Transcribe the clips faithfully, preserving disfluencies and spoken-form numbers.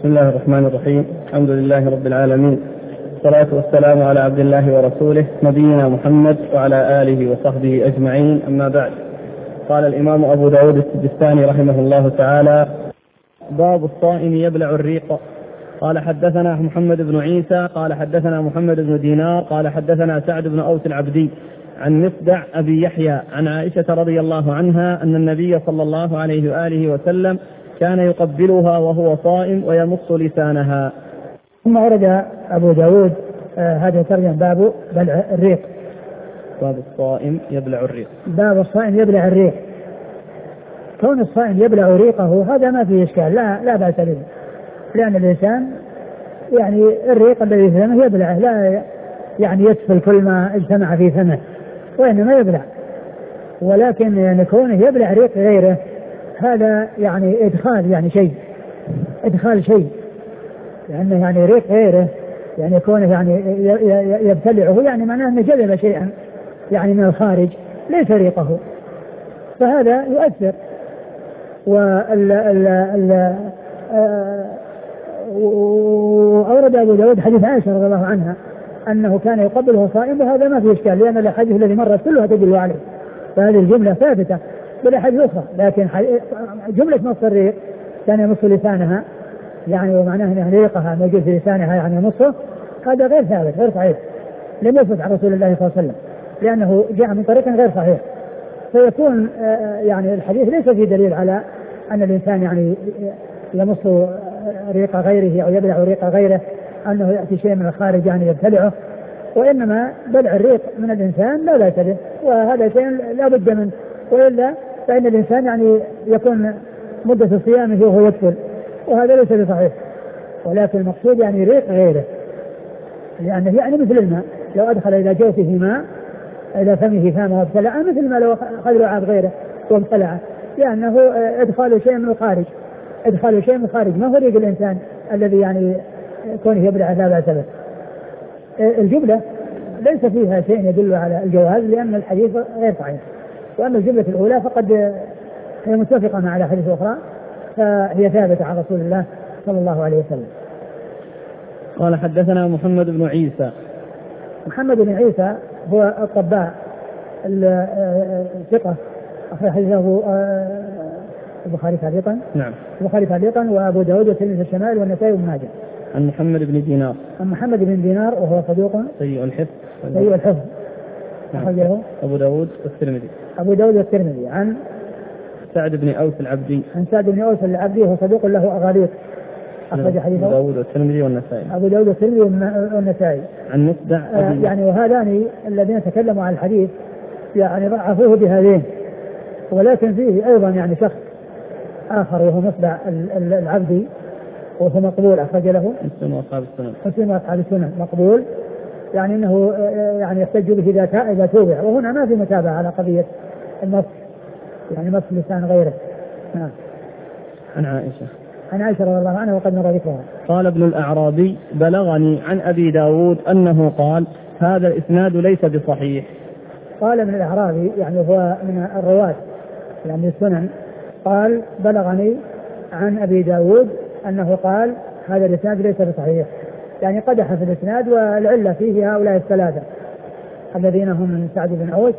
بسم الله الرحمن الرحيم. الحمد لله رب العالمين، والصلاة والسلام على عبد الله ورسوله نبينا محمد وعلى آله وصحبه أجمعين، أما بعد. قال الإمام أبو داود السجستاني رحمه الله تعالى: باب الصائم يبلع الريق. قال حدثنا محمد بن عيسى قال حدثنا محمد بن دينار قال حدثنا سعد بن أوس العبدي عن مصدع أبي يحيى عن عائشة رضي الله عنها أن النبي صلى الله عليه وآله وسلم كان يقبلها وهو صائم ويمص لسانها. ثم ورد أبو داود آه هذا ترجم باب بلع الريق. باب الصائم يبلع الريق. باب الصائم يبلع الريق. كون الصائم يبلع ريقه هذا ما فيه إشكال، لا لا بأس به، لأن الإنسان يعني الريق الذي في فمه يبلعه، لا يعني يسفل كل ما اجتمع في فمه، وإنما يبلع. ولكن يعني كونه يبلع ريق غيره هذا يعني إدخال يعني شيء إدخال شيء لأنه يعني ريق غيره يعني كونه يعني يبتلعه يعني معناه أنه جذب شيئا يعني من الخارج ليس ريقه، فهذا يؤثر. وال ال ال وأورد أبو داود حديث عائشة رضي الله عنها أنه كان يقبله صائم، وهذا ما فيه إشكال لأن الأحاديث الذي مرت كلها تدل عليه، فهذه الجملة ثابتة بالأحاديث أخرى. لكن جملة مص الريق كان يمص لسانها يعني ومعناه أن ريقها موجود في لسانها يعني يمصه، هذا غير ثابت غير صحيح، لم يثبت عن رسول الله صلى الله عليه وسلم لأنه جاء من طريق غير صحيح، فيكون يعني الحديث ليس فيه دليل على أن الإنسان يعني يمص ريق غيره أو يبلع ريق غيره، أنه يأتي شيء من الخارج يعني يبتلعه، وإنما بلع الريق من الإنسان لا بأس به، وهذا شيء لا بد منه، وإلا فإن الإنسان يعني يكون مدة صيامه وهو يكفل، وهذا ليس بصحيح. ولكن المقصود يعني ريق غيره، لأنه يعني مثل الماء لو أدخل إلى جوفه ماء إلى فمه فمه وابتلعه مثل ما لو أخذ لعاب غيره وابتلعه، لأنه إدخال شيء من الخارج إدخال شيء من الخارج ما هو ريق الإنسان الذي يعني كونه يبلع لا بأس به. الجملة ليس فيها شيء يدل على الجواز لأن الحديث غير صحيح، وأما الجملة الأولى فقد هي متفقة مع الأحاديث الأخرى، فهي ثابتة عن رسول الله صلى الله عليه وسلم. قال حدثنا محمد بن عيسى. محمد بن عيسى هو الطباع الثقة، أخرج حديثه البخاري تعليقا. نعم. البخاري تعليقا وأبو داود والترمذي في الشمال والنسائي وابن ماجه. عن محمد بن دينار. عن محمد بن دينار وهو صدوق سيء الحفظ. سيء الحفظ. أخرجه أبو داود والترمذي. أبو داود والترمذي. عن سعد بن أوس العبدي. عن سعد بن أوس العبدي وهو صدوق له أغاليط. أخرج حديثه أبو داود والترمذي والنسائي. أبو داود والترمذي والنسائي. عن مصدع آه يعني وهذان الذين تكلموا عن الحديث يعني ضعفوه بهذين، ولكن فيه أيضا يعني شخص آخر وهو مصدع العبدي وهو مقبول، أخرج له مسلم وأصحاب السنن. مسلم وأصحاب السنن مقبول، يعني أنه يعني يحتج به إذا إذا توبع، وهنا ما في متابعة على قضية النص يعني نص لسان غيره. نعم. عن عائشة. عن عائشة رضي الله عنها وقد مر ذكرها. قال ابن الأعرابي: بلغني عن أبي داود أنه قال: هذا الإسناد ليس بصحيح. قال ابن الأعرابي يعني هو من الرواة يعني السنن، قال: بلغني عن أبي داود أنه قال: هذا الإسناد ليس بصحيح، يعني قدح في الإسناد، والعلة فيه هؤلاء الثلاثة الذين هم من سعد بن أوس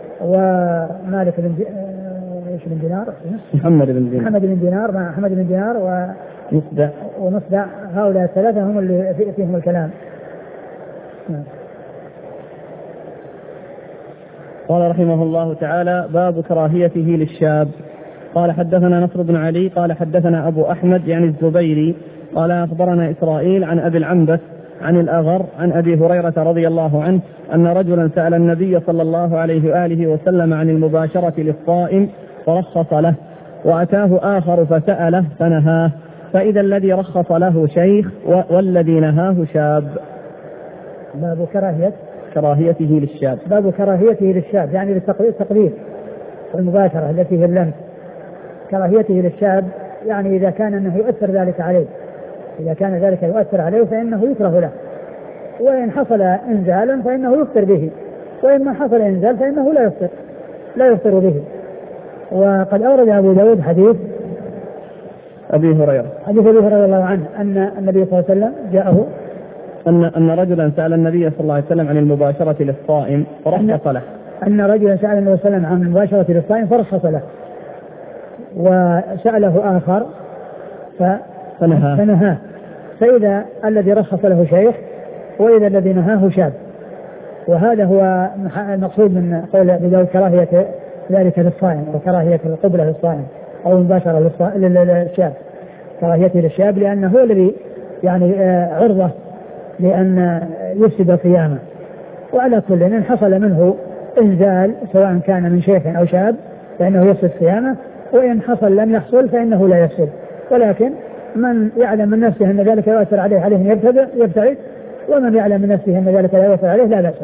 ومالك بن دي... ايش بن دينار محمد بن دينار محمد بن دينار مع محمد بن دينار ومصدع ومصدع هؤلاء الثلاثة هم اللي فيهم الكلام. قال رحمه الله تعالى: باب كراهيته للشاب. قال حدثنا نصر بن علي قال حدثنا أبو أحمد يعني الزبيري قال أخبرنا إسرائيل عن أبي العنبس عن الأغر عن أبي هريرة رضي الله عنه أن رجلا سأل النبي صلى الله عليه وآله وسلم عن المباشرة للصائم فرخص له، وأتاه آخر فسأله فنهاه، فإذا الذي رخص له شيخ والذي نهاه شاب. باب كراهية كراهيته للشاب. باب كراهيته للشاب يعني للتقليد والمباشرة التي هي اللمس. كراهيته للشاب يعني إذا كان أنه يؤثر ذلك عليه، إذا كان ذلك يؤثر عليه فإنه يكره له، وإن حصل إنزالا فإنه يفطر به، وإن ما حصل إنزال فإنه لا يفطر لا يفطر به. وقد أورد أبو داود حديث أبي هريرة حديث أبي هريرة رضي الله عنه أن النبي صلى الله عليه وسلم جاءه أن أن رجلا سأل النبي صلى الله عليه وسلم عن المباشرة للصائم فرخص له. أن رجلا سأل النبي صلى الله عليه وسلم عن المباشرة للصائم فرخص له، وسأله آخر فنهاه فنهاه فإذا الذي رخص له شيخ وإذا الذي نهاه شاب. وهذا هو المقصود من قول أبي داود كراهية ذلك للصائم وكراهية القبلة للصائم أو المباشرة للشاب، كراهيته للشاب لأنه هو الذي يعني عرضة لأن يفسد صيامه. وعلى كل إن حصل منه إنزال سواء كان من شيخ أو شاب فإنه يفسد صيامه، وإن حصل لم يحصل فإنه لا يفسد. ولكن من يعلم من نفسه أن ذلك يؤثر عليه عليه أن يبتعد، ومن يعلم من نفسه أن ذلك لا يؤثر عليه لا بأس.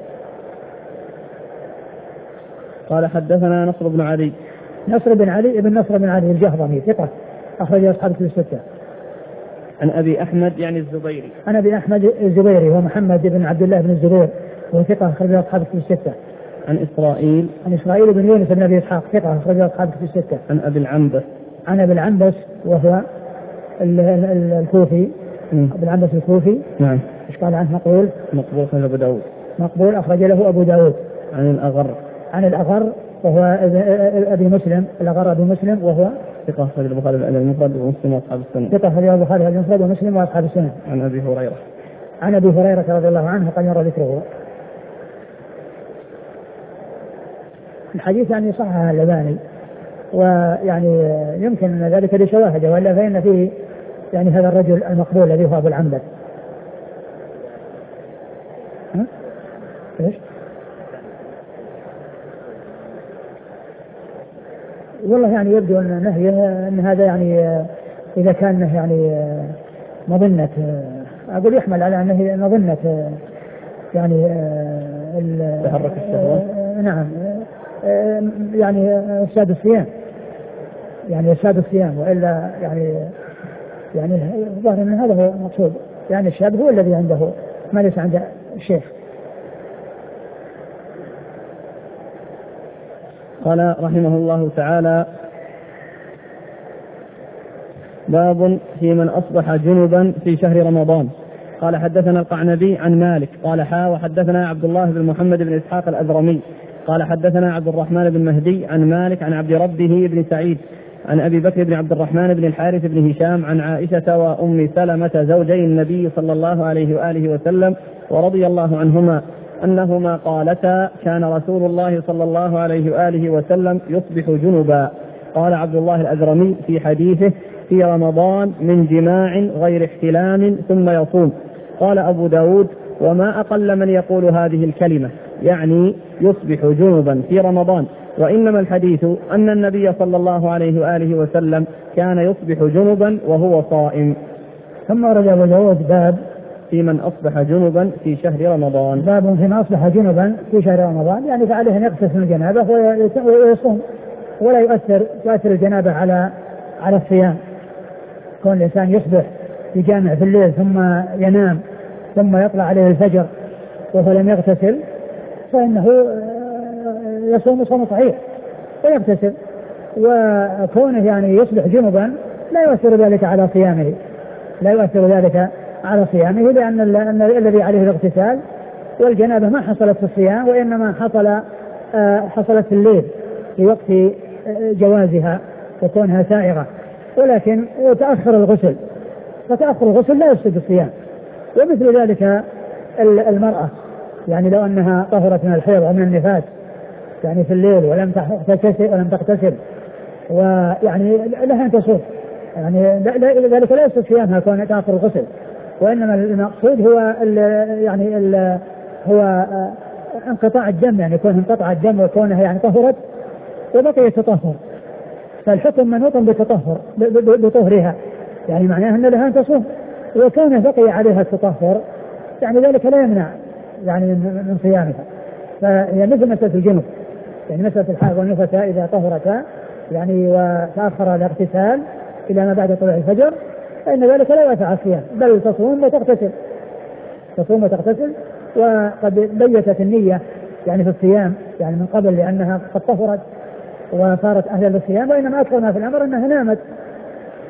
قال حدثنا نصر بن علي نصر بن علي ابن نصر بن علي الجهضمي ثقة أخرج أصحاب الكتب الستة. عن أبي أحمد يعني الزبيري عن أبي أحمد الزبيري ومحمد بن عبد الله بن الزبير وثقة أخرج أصحاب الكتب الستة. عن إسرائيل عن إسرائيل بن يونس بن أبي إسحاق ثقة أخرج أصحاب الكتب الستة. عن أبي العنبس عن أبي العنبس وهو الكوفي أبي العنبس الكوفي. نعم. إيش قال عنه؟ مقبول مقبول أخرج أبو داود مقبول أخرج له أبو داود. عن الأغر عن الأغر وهو أبي مسلم الأغر أبي مسلم وهو ثقة أخرج البخاري المفرد ومسلم وأصحاب السنة. ثقة أخرج البخاري المفرد ومسلم وأصحاب السنة. عن أبي هريرة عن أبي هريرة رضي الله عنه قد مر ذكره. الحديث يعني صححه الألباني، ويعني يمكن أن ذلك لشواهد، وإلا فإن فيه يعني هذا الرجل المقبول الذي هو أبو العنبس. ها؟ إيش؟ والله يعني يبدو أن نهي أن هذا يعني إذا كان يعني مظنة، أقول يحمل على أنه مظنة يعني تحرك الشهوة. نعم يعني إفساد الصيام، يعني إفساد الصيام، وإلا يعني يعني الظاهر أن هذا هو المقصود، يعني الشاب هو الذي عنده ما ليس عند الشيخ. قال رحمه الله تعالى: باب في من أصبح جنبا في شهر رمضان. قال حدثنا القعنبي عن مالك قال حا وحدثنا عبد الله بن محمد بن إسحاق الأذرمي قال حدثنا عبد الرحمن بن مهدي عن مالك عن عبد ربه بن سعيد عن أبي بكر بن عبد الرحمن بن الحارث بن هشام عن عائشة وأم سلمة زوجي النبي صلى الله عليه وآله وسلم ورضي الله عنهما أنهما قالتا: كان رسول الله صلى الله عليه وآله وسلم يصبح جنبا. قال عبد الله الأذرمي في حديثه: في رمضان من جماع غير احتلام ثم يصوم. قال أبو داود: وما أقل من يقول هذه الكلمة، يعني يصبح جنبا في رمضان، وإنما الحديث أن النبي صلى الله عليه وآله وسلم كان يصبح جنبا وهو صائم. ثم ورد أبو داود باب في من أصبح جنبا في شهر رمضان. باب في من أصبح جنبا في شهر رمضان، يعني فعليه أن يغتسل الجنابة ويصوم، ولا يؤثر تؤثر الجنابة على على الصيام. كون الإنسان يصبح يجامع في الليل ثم ينام ثم يطلع عليه الفجر وهو لم يغتسل فإنه يصوم صوم صحيح ويغتسل. وكونه يعني يصبح جنبا لا يؤثر ذلك على صيامه، لا يؤثر ذلك على صيامه، لأن الذي عليه الاغتسال والجنابة ما حصلت في الصيام، وإنما حصل حصلت في الليل في وقت جوازها وكونها سائغة، ولكن تأخر الغسل، فتأخر الغسل لا يفسد الصيام. ومثل ذلك المرأة، يعني لو أنها طهرت من الحيض ومن النفاس يعني في الليل ولم تغتسل ولم تغتسل ويعني لها أن تصوم، يعني ذلك لا يفسد صيامها كون تأخر الغسل، وإنما المقصود هو ال يعني ال هو انقطاع الدم، يعني كون انقطع الدم وكونها يعني طهرت وبقي تطهر، فالحكم منوط بالتطهر بطهرها، يعني معناه أن لها أن تصوم، وكونه بقي عليها التطهر يعني ذلك لا يمنع يعني من صيامها. فهي مثل مسألة الجنوب، يعني مسألة الحائض والنفساء إذا طهرتا يعني وتأخر الاغتسال إلى ما بعد طلوع الفجر فإن ذلك لا يؤثر على الصيام، بل تصوم وتغتسل تصوم وتغتسل وقد بيتت النية يعني في الصيام يعني من قبل، لأنها قد طهرت وصارت أهلا للصيام، وإنما أكثر ما في الأمر أنها نامت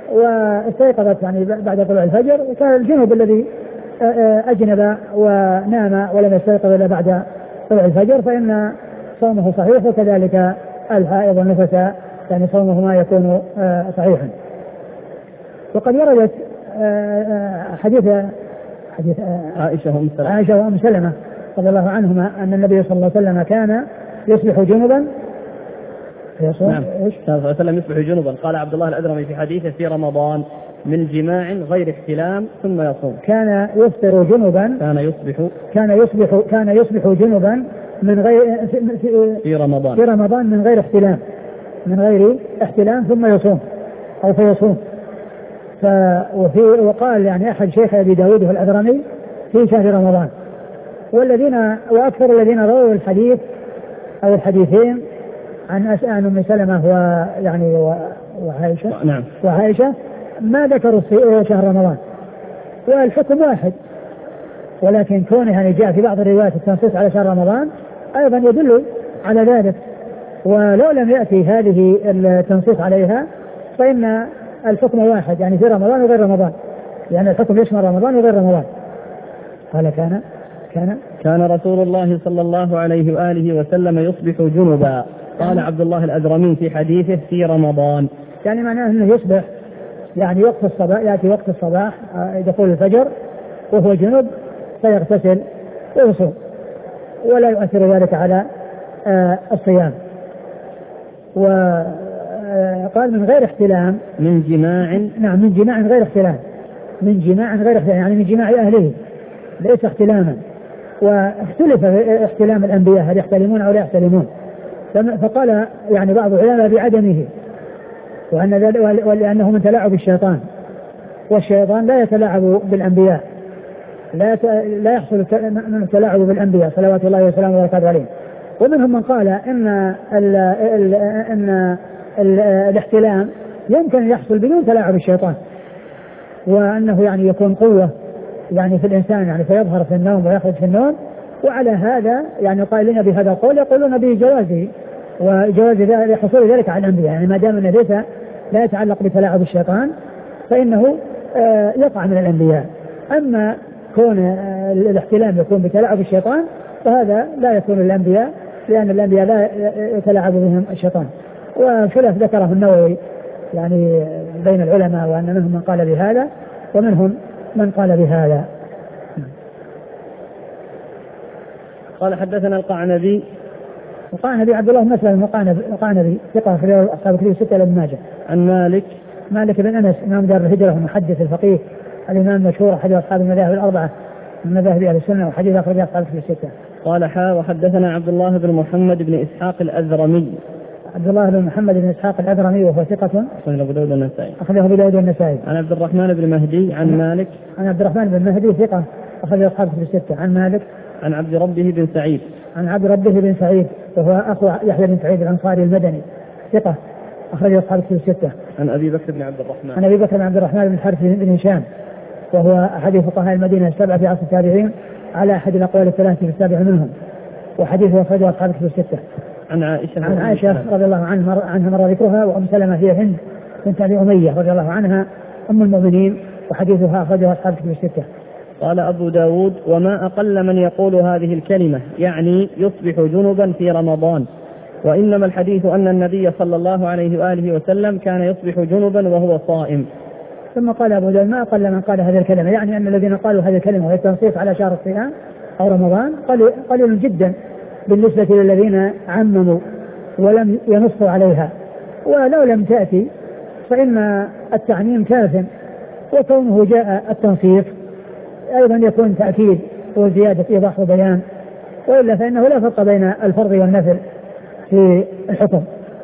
واستيقظت يعني بعد طلوع الفجر، كان الجنوب الذي أجنب ونام ولم يستيقظ إلا بعد طلوع الفجر فإن صومه صحيح، وكذلك الحائض والنفس يعني صومهما يكون صحيحا. وقد وردت حديث حديث عائشة وأم سلمة عائشة وأم سلمة رضي الله عنهما أن النبي صلى الله عليه وسلم كان يصبح جنبا يصوم. نعم. إيش؟ كان صلى الله عليه وسلم يصبح جنبا. قال عبد الله الأدرمي في حديثه في رمضان من جماع غير احتلام ثم يصوم. كان يفطر جنبا. كان يصبح كان يصبح كان يصبح جنبا من غير في, في رمضان في رمضان من غير احتلام من غير احتلام ثم يصوم أو فيصوم. ف وفي وقال يعني أحد شيخ أبي داود الأدرمي في شهر رمضان. والذين وأكثر الذين رووا الحديث أو الحديثين عن أسأل أم سلمة ويعني وعائشة نعم. وعائشة ما ذكروا شهر رمضان، والحكم واحد، ولكن كونه يعني جاء في بعض الروايات التنصيص على شهر رمضان أيضا يدل على ذلك. ولو لم يأتي هذه التنصيص عليها فإن الحكم واحد، يعني في رمضان وغير رمضان، يعني الحكم يشمل رمضان وغير رمضان. قال كان كان كان رسول الله صلى الله عليه وآله وسلم يصبح جنبا. قال عبد الله الأدرمي في حديثه في رمضان، يعني معناه أنه يصبح يعني وقت الصباح، يأتي وقت الصباح دخول الفجر وهو جنب فيغتسل ويصوم ولا يؤثر ذلك على الصيام. وقال من غير احتلام من جماع. نعم من جماع غير احتلام من جماع غير احتلام يعني من جماع أهله ليس احتلاما. واختلف احتلام الأنبياء هل يحتلمون أو لا يحتلمون، فقال يعني بعض العلماء بعدمه، وأن ذلك ولأنه من تلاعب الشيطان، والشيطان لا يتلاعب بالأنبياء، لا لا يحصل من التلاعب بالأنبياء صلوات الله وسلامه وبركاته عليهم. ومنهم من قال إن ال ال إن ال الاحتلام يمكن أن يحصل بدون تلاعب الشيطان، وأنه يعني يكون قوة يعني في الإنسان يعني فيظهر في النوم ويخرج في النوم. وعلى هذا يعني قائلين بهذا القول يقولون بجوازه وجواز حصول ذلك على الأنبياء، يعني ما دام أنه ليس لا يتعلق بتلاعب الشيطان فإنه آه يقع من الأنبياء. أما كون آه الاحتلام يكون بتلاعب الشيطان فهذا لا يكون الأنبياء، لأن الأنبياء لا يتلاعب بهم الشيطان. وخلاف ذكره النووي يعني بين العلماء، وأن منهم من قال بهذا ومنهم من قال بهذا. قال حدثنا القعنبي. القعنبي عبد الله بن مسلم القعنبي ثقة في أصحاب الكتب الستة لابن ماجه. عن مالك مالك بن أنس إمام دار الهجرة المحدث الفقيه الإمام المشهور أحد أصحاب المذاهب الأربعة من مذاهب أهل السنة، وحديث أخرج أصحاب الكتب الستة. قال حا وحدثنا عبد الله بن محمد بن إسحاق الأذرمي. عبد الله بن محمد بن إسحاق الأذرمي وهو ثقة أخرجه أبو داود والنسائي. أخرجه أبو داود والنسائي. عن عبد الرحمن بن مهدي عن مالك. عن عبد الرحمن بن مهدي ثقة أخرج أصحاب الكتب الستة. عن مالك. عن عبد ربه بن سعيد. عن عبد ربه بن سعيد وهو أخو يحيى بن سعيد الأنصاري المدني ثقة أخرج أصحاب الكتب الستة. عن أبي بكر بن عبد الرحمن. عن أبي بكر بن عبد الرحمن بن الحارث بن هشام وهو أحد فقهاء المدينة السبعة في عصر التابعين على أحد الأقوال الثلاثة في السابع منهم، وحديثه أخرجه أصحاب الكتب الستة. عن عائشة عن عائشة رضي الله عنها عنها مر ذكرها، وأم سلمة هي هند بنت أبي أمية رضي الله عنها أم المؤمنين، وحديثها أخرجه أصحاب الكتب الستة. قال أبو داود وما أقل من يقول هذه الكلمة يعني يصبح جنبا في رمضان، وإنما الحديث أن النبي صلى الله عليه وآله وسلم كان يصبح جنبا وهو صائم. ثم قال أبو داود ما أقل من قال هذه الكلمة، يعني أن الذين قالوا هذه الكلمة وهي التنصيص على شهر الصيام أو رمضان قليل جدا بالنسبة للذين عمموا ولم ينصوا عليها. ولو لم تأتي فإن التعميم كاف، وكونه جاء التنصيص أيضا يكون تأكيد وزيادة إيضاح وبيان، وإلا فإنه لا فرق بين الفرض والنفل في الحكم.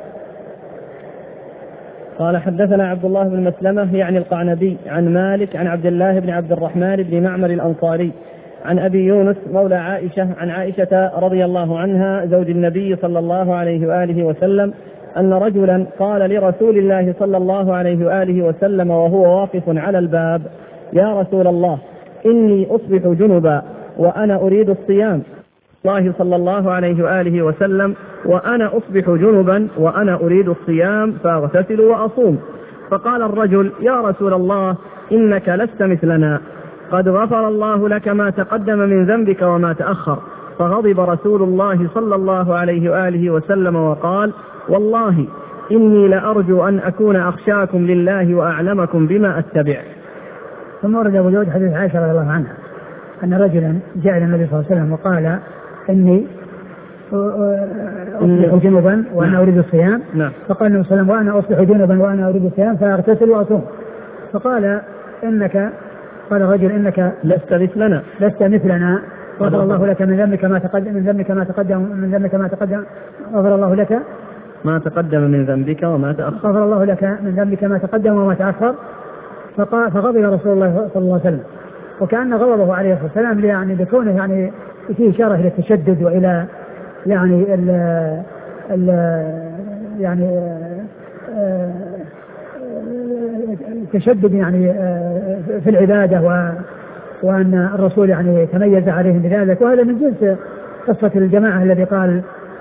قال حدثنا عبد الله بن مسلمة يعني القعنبي عن مالك عن عبد الله بن عبد الرحمن بن معمر الأنصاري عن أبي يونس مولى عائشة عن عائشة رضي الله عنها زوج النبي صلى الله عليه وآله وسلم أن رجلا قال لرسول الله صلى الله عليه وآله وسلم وهو واقف على الباب: يا رسول الله إني أصبح جنبا وأنا أريد الصيام. الله صلى الله عليه وآله وسلم: وأنا أصبح جنبا وأنا أريد الصيام فأغتسل وأصوم. فقال الرجل: يا رسول الله إنك لست مثلنا، قد غفر الله لك ما تقدم من ذنبك وما تأخر. فغضب رسول الله صلى الله عليه وآله وسلم وقال: والله إني لأرجو أن أكون أخشاكم لله وأعلمكم بما أتبع. ثم ورد أبو داود حديث عائشة رضي الله عنها أن رجلا جاء إلى النبي صلى الله عليه وسلم وقال: إني أصبح جنبا وأنا أريد الصيام. فقال النبي صلى الله عليه وسلم: وأنا أصبح جنبا وأنا أريد الصيام فأغتسل وأصوم. فقال: إنك قال الرجل: إنك لست مثلنا لست مثلنا غفر الله لك من ذنبك ما تقدم من ذنبك ما تقدم من ذنبك ما تقدم غفر الله لك ما تقدم من ذنبك وما تأخر غفر الله لك من ذنبك ما تقدم وما تأخر. فغضب رسول الله صلى الله عليه وسلم، وكأن غضبه عليه الصلاة والسلام يعني بكونه يعني فيه إشارة إلى التشدد وإلى يعني ال ال يعني التشدد يعني في العبادة، و وأن الرسول يعني تميز عليهم بذلك. وهذا من جنس قصة الجماعة الذي قال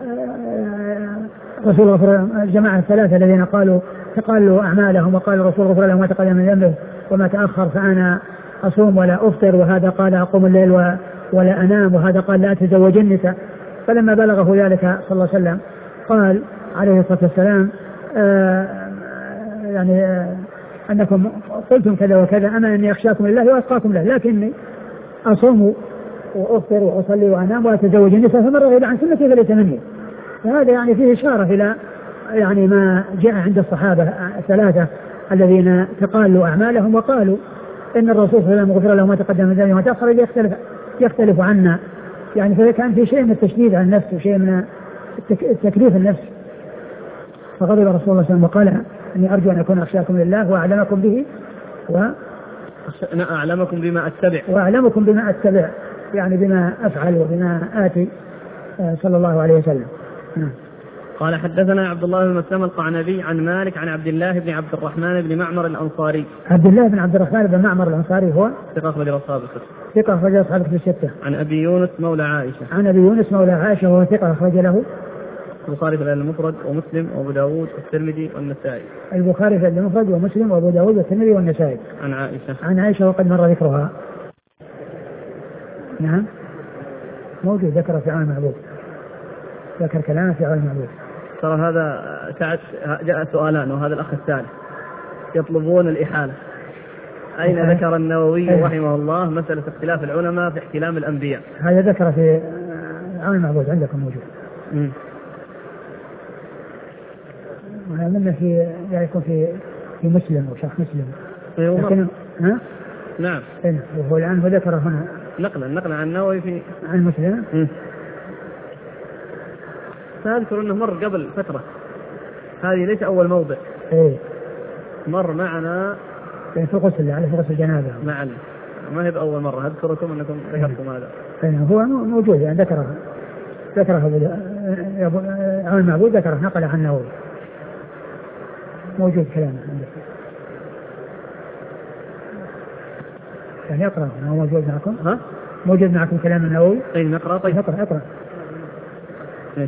رسول غفر الجماعة الثلاثة الذين قالوا تقالوا أعمالهم وقال الرسول غفر لهم ما تقدم من ذنبه وما تأخر فأنا أصوم ولا أفطر، وهذا قال أقوم الليل ولا أنام، وهذا قال لا أتزوج النساء. فلما بلغه ذلك صلى الله عليه وسلم قال عليه الصلاة والسلام: آه يعني آه أنكم قلتم كذا وكذا، أما أني أخشاكم لله وأتقاكم له، لكني أصوم وأفطر وأصلي وأنام وأتزوج النساء، فمن رغب عن سنتي فليس مني. فهذا يعني فيه إشارة إلى يعني ما جاء عند الصحابة الثلاثة الذين تقالوا أعمالهم وقالوا إن الرسول صلى الله عليه وسلم غفر له ما تقدم من ذنبه وما تأخر، يختلف يختلف عنا يعني. فكان في شيء من التشديد على النفس وشيء من التكليف النفس. فغضب رسول الله صلى الله عليه وسلم وقال: إني أرجو أن أكون أخشاكم لله وأعلمكم به و أعلمكم بما أتبع وأعلمكم بما أتبع يعني بما أفعل وبما آتي صلى الله عليه وسلم. قال: حدثنا عبد الله بن مسلم القعنبي عن مالك عن عبد الله بن عبد الرحمن بن معمر الأنصاري. عبد الله بن عبد الرحمن بن معمر الأنصاري هو ثقة أخرج أصحاب الكتب. ثقة أخرج أصحاب الكتب الستة. عن أبي يونس مولى عائشة. عن أبي يونس مولى عائشة وهو ثقة أخرج له البخاري في المفرد ومسلم وأبو داود والترمذي والنسائي. البخاري في المفرد ومسلم وأبو داود والترمذي والنسائي. عن عائشة. عن عائشة وقد مر ذكرها. نعم موجود، ذكر في عون المعبود، ذكر كلامه في عون المعبود. ترى هذا ساعة جاء سؤالان، وهذا الأخ الثالث يطلبون الإحالة. أين أه. ذكر النووي أه. رحمه الله مسألة اختلاف العلماء في احتلام الأنبياء؟ هذا ذكر في عون المعبود عندكم موجود. امم ومن في يعني يكون في في مسلم وشرح مسلم. لكن ها نعم إيه. وهو الآن هو ذكر هنا نقلا نقلا عن النووي في عن مسلم. امم فأذكر أنه مر قبل فترة، هذه ليس أول موضع. إيه مر معنا في غسل على في غسل الجنابة معنا، ما هي بأول مرة. أذكركم أنكم ذكرتم هذا. إيه هو موجود يعني ذكره ذكره عون المعبود ذكره نقل عن النووي، موجود كلامه عندك يعني اقرأ. هو موجود معكم؟ ها موجود معكم كلام النووي؟ اي نقرأ. طيب اقرأ اقرأ. ايش؟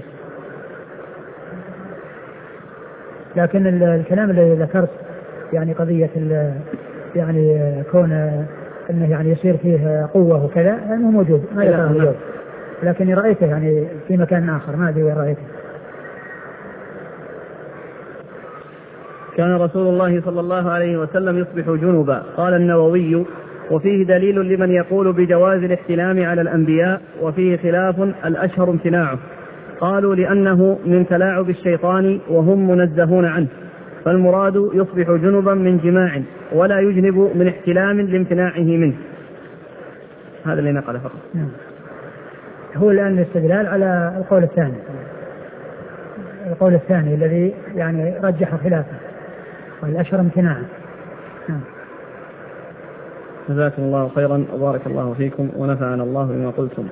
لكن الكلام الذي ذكرت يعني قضية يعني كون انه يعني يصير فيه قوة وكذا يعني مو موجود، ما ذكره موجود، لكني رأيته يعني في مكان آخر ما أدري وين رأيته. كان رسول الله صلى الله عليه وسلم يصبح جنبا. قال النووي: وفيه دليل لمن يقول بجواز الاحتلام على الأنبياء، وفيه خلاف الأشهر امتناعه. قالوا: لأنه من تلاعب الشيطان وهم منزهون عنه، فالمراد يصبح جنبا من جماع ولا يجنب من احتلام لامتناعه منه. هذا اللي نقل فقط. نعم. هو الآن الاستدلال على القول الثاني القول الثاني الذي يعني رجح خلافه والأشهر امتناعا. نعم. جزاكم الله خيرا وبارك الله فيكم ونفعنا الله بما قلتم.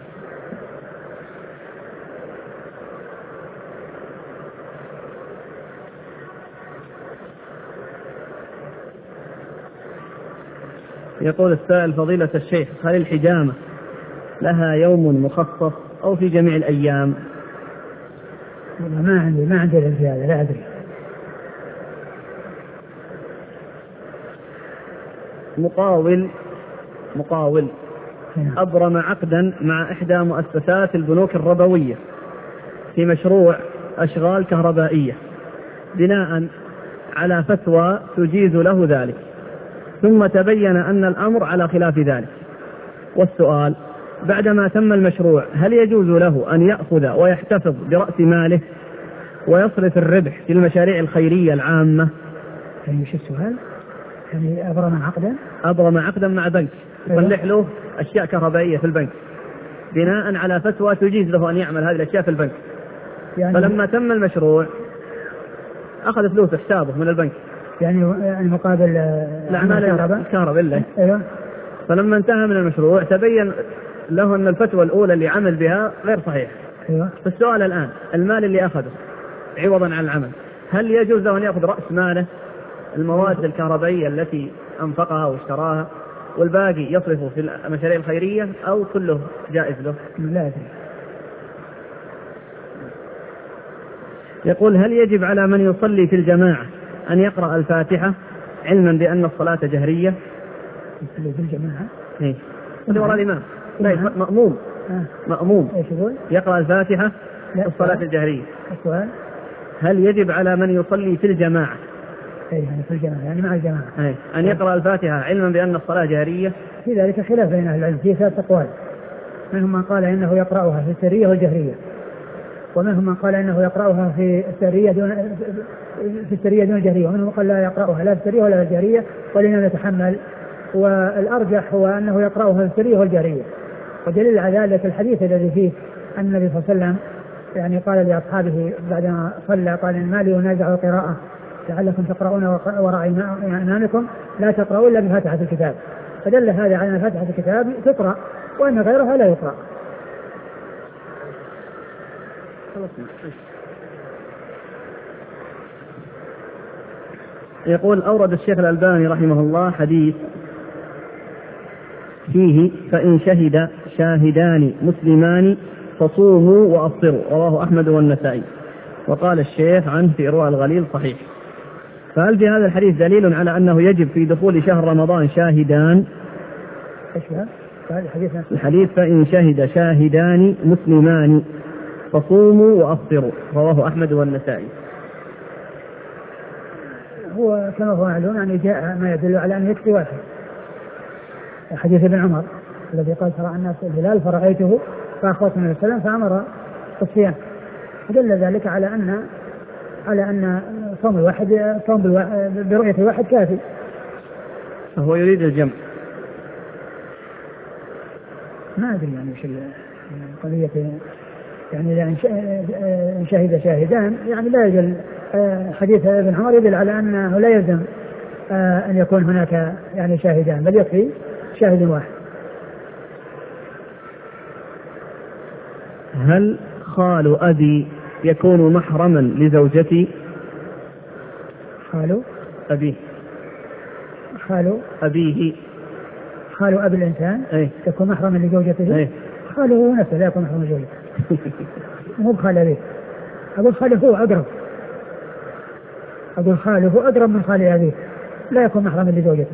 يقول السائل: فضيلة الشيخ، هل الحجامة لها يوم مخصص أو في جميع الأيام؟ ما عندي ما عندي الانتهاء لا أدري مقاول مقاول أبرم عقدا مع إحدى مؤسسات البنوك الربوية في مشروع أشغال كهربائية بناء على فتوى تجيز له ذلك، ثم تبين أن الأمر على خلاف ذلك. والسؤال: بعدما تم المشروع هل يجوز له أن يأخذ ويحتفظ برأس ماله ويصرف الربح في المشاريع الخيرية العامة؟ يعني وش السؤال؟ يعني أبرم عقدا أبرم عقدا مع بنك يصلح له أشياء كهربائية في البنك بناء على فتوى تجيز له أن يعمل هذه الأشياء في البنك، يعني فلما تم المشروع أخذ فلوس حسابه من البنك، يعني يعني مقابل الأعمال الكهرباء إلا. أيوة. فلما انتهى من المشروع تبين له أن الفتوى الأولى اللي عمل بها غير صحيحة. أيوة. فالسؤال الآن: المال اللي أخذه عوضا عن العمل هل يجوز له أن يأخذ رأس ماله المواد الكهربائية التي أنفقها واشتراها والباقي يصرفه في المشاريع الخيرية، أو كله جائز له؟ لا أدري. يقول: هل يجب على من يصلي في الجماعة أن يقرأ الفاتحة علما بأن الصلاة جهرية؟ يصلي في الجماعة؟ إيه. وراء الإمام. لا، مأموم. آه. مأموم. إيش يقول؟ يقرأ الفاتحة في الصلاة الجهرية. السؤال: هل يجب على من يصلي في الجماعة أي يعني في الجماعة يعني مع الجماعة أي أن يقرأ الفاتحة علما بأن الصلاة جهرية؟ في ذلك خلاف بين أهل العلم، في ثلاث أقوال. منهم من قال إنه يقرأها في السرية والجهرية، ومنهم من قال إنه يقرأها في السرية دون في السرية دون الجهرية، ومنهم من قال لا يقرأها لا في السرية ولا في الجهرية ولن يتحمل. والأرجح هو أنه يقرأها في السرية والجهرية، ودليل على ذلك الحديث الذي فيه أن النبي صلى الله عليه وسلم يعني قال لأصحابه بعدما صلى قال: إن مالي ونازع القراءة لعلكم تقرؤون وراء إمامكم لا تقرؤوا إلا بفاتحة الكتاب. فدل هذا على أن فاتحة الكتاب تقرأ وأن غيرها لا يقرأ. يقول: أورد الشيخ الألباني رحمه الله حديث فيه: فإن شهد شاهدان مسلمان فصوموا وأفطروا، رواه أحمد والنسائي. وقال الشيخ عنه في إرواء الغليل صحيح. فهل في هذا الحديث دليل على أنه يجب في دخول شهر رمضان شاهدان؟ إيش هذا الحديث؟ الحديث: فإن شهد شاهدان مسلمان فصوموا وأفطروا، رواه أحمد والنسائي. هو كما هو معلوم يعني جاء ما يدل على أن يكفي واحد. حديث ابن عمر الذي قال: ترى الناس الهلال فرأيته فأخوته من السلام فأمر الصيام. دل ذلك على أن على أن صوم الواحد صوم برؤية الواحد كافي. فهو يريد الجمع. ما أدري يعني وش القضية يعني إن شهد شاهدان يعني لا يدل. حديث ابن عمر يدل على أنه لا يلزم أن يكون هناك يعني شاهدان، بل يكفي شاهد واحد. هل خال أبي يكون محرما لزوجتي؟ خال أبيه خال أبيه خال أبي الإنسان أي. يكون محرما لزوجته. أي. خاله نفسه لا يكون محرما لزوجته. مو بخال أبيه. أقول خاله هو أقرب. أقول خاله أقرب من خال أبيه، لا يكون محرما لزوجته.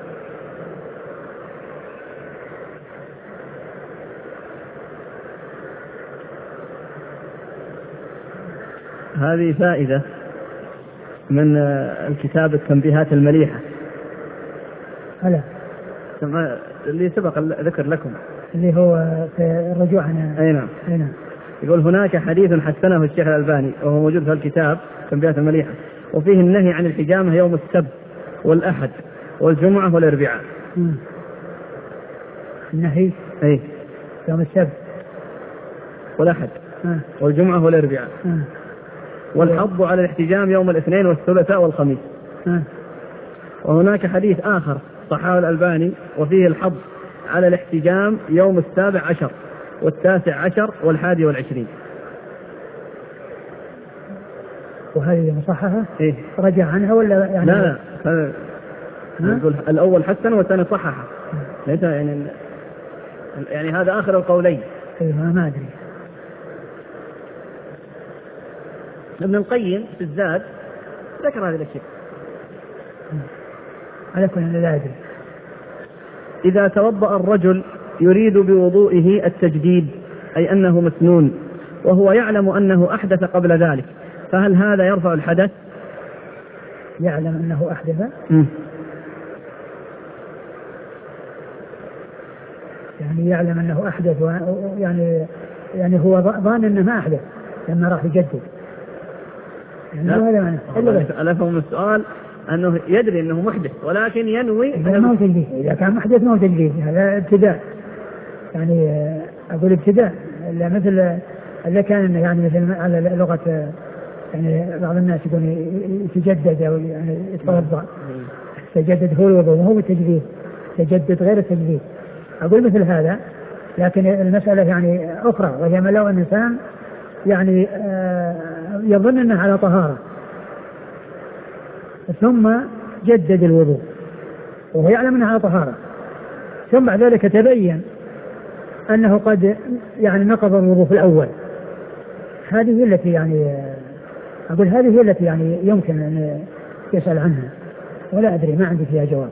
هذه فائدة من الكتاب التنبيهات المليحة. هلا اللي سبق ذكر لكم اللي هو في الرجوع عن أي نعم. أي نعم. يقول: هناك حديث حسنه الشيخ الألباني وهو موجود في الكتاب تنبيهات المليحة، وفيه النهي عن الحجامة يوم السبت والأحد والجمعة والأربعاء. النهي أي يوم السبت والأحد آه. والجمعة والأربعاء آه. والحض على الاحتجام يوم الاثنين والثلاثاء والخميس. آه. وهناك حديث آخر صححه الألباني وفيه الحض على الاحتجام يوم السابع عشر والتاسع عشر والحادي والعشرين. وهذه مصححة؟ إيه؟ رجع عنها ولا يعني؟ لا لا نقول الأول حسن والثاني صححه. ليس يعني يعني هذا آخر القولين. أيوة ما أدري. ابن القيم في الزاد ذكر هذه الأشياء. على كل لا أدري. إذا توضأ الرجل يريد بوضوئه التجديد أي أنه مسنون وهو يعلم أنه أحدث قبل ذلك، فهل هذا يرفع الحدث؟ يعلم أنه أحدث م. يعني يعلم أنه أحدث يعني يعني هو ظان أنه ما أحدث لما راح يجدد. يعني لا هذا معنى. ألا فهم السؤال أنه يدري أنه محدث ولكن ينوي إذا ما هو تجديد، إذا كان محدث ما هو تجديد، هذا ابتداء. يعني أقول ابتداء لا مثل اللي كان يعني مثل على لغة يعني بعض الناس يقول يتجدد أو يعني يتوضأ. تجدد هو الوضوء وهو التجديد، تجدد غير التجديد. أقول مثل هذا، لكن المسألة يعني أخرى، وهي ما لو الإنسان يعني يظن أنه على طهارة ثم جدد الوضوء وهو يعلم أنه على طهارة، ثم بعد ذلك تبين أنه قد يعني نقض الوضوء في الأول، هذه التي يعني أقول هذه التي يعني يمكن أن يسأل عنها، ولا أدري ما عندي فيها جواب.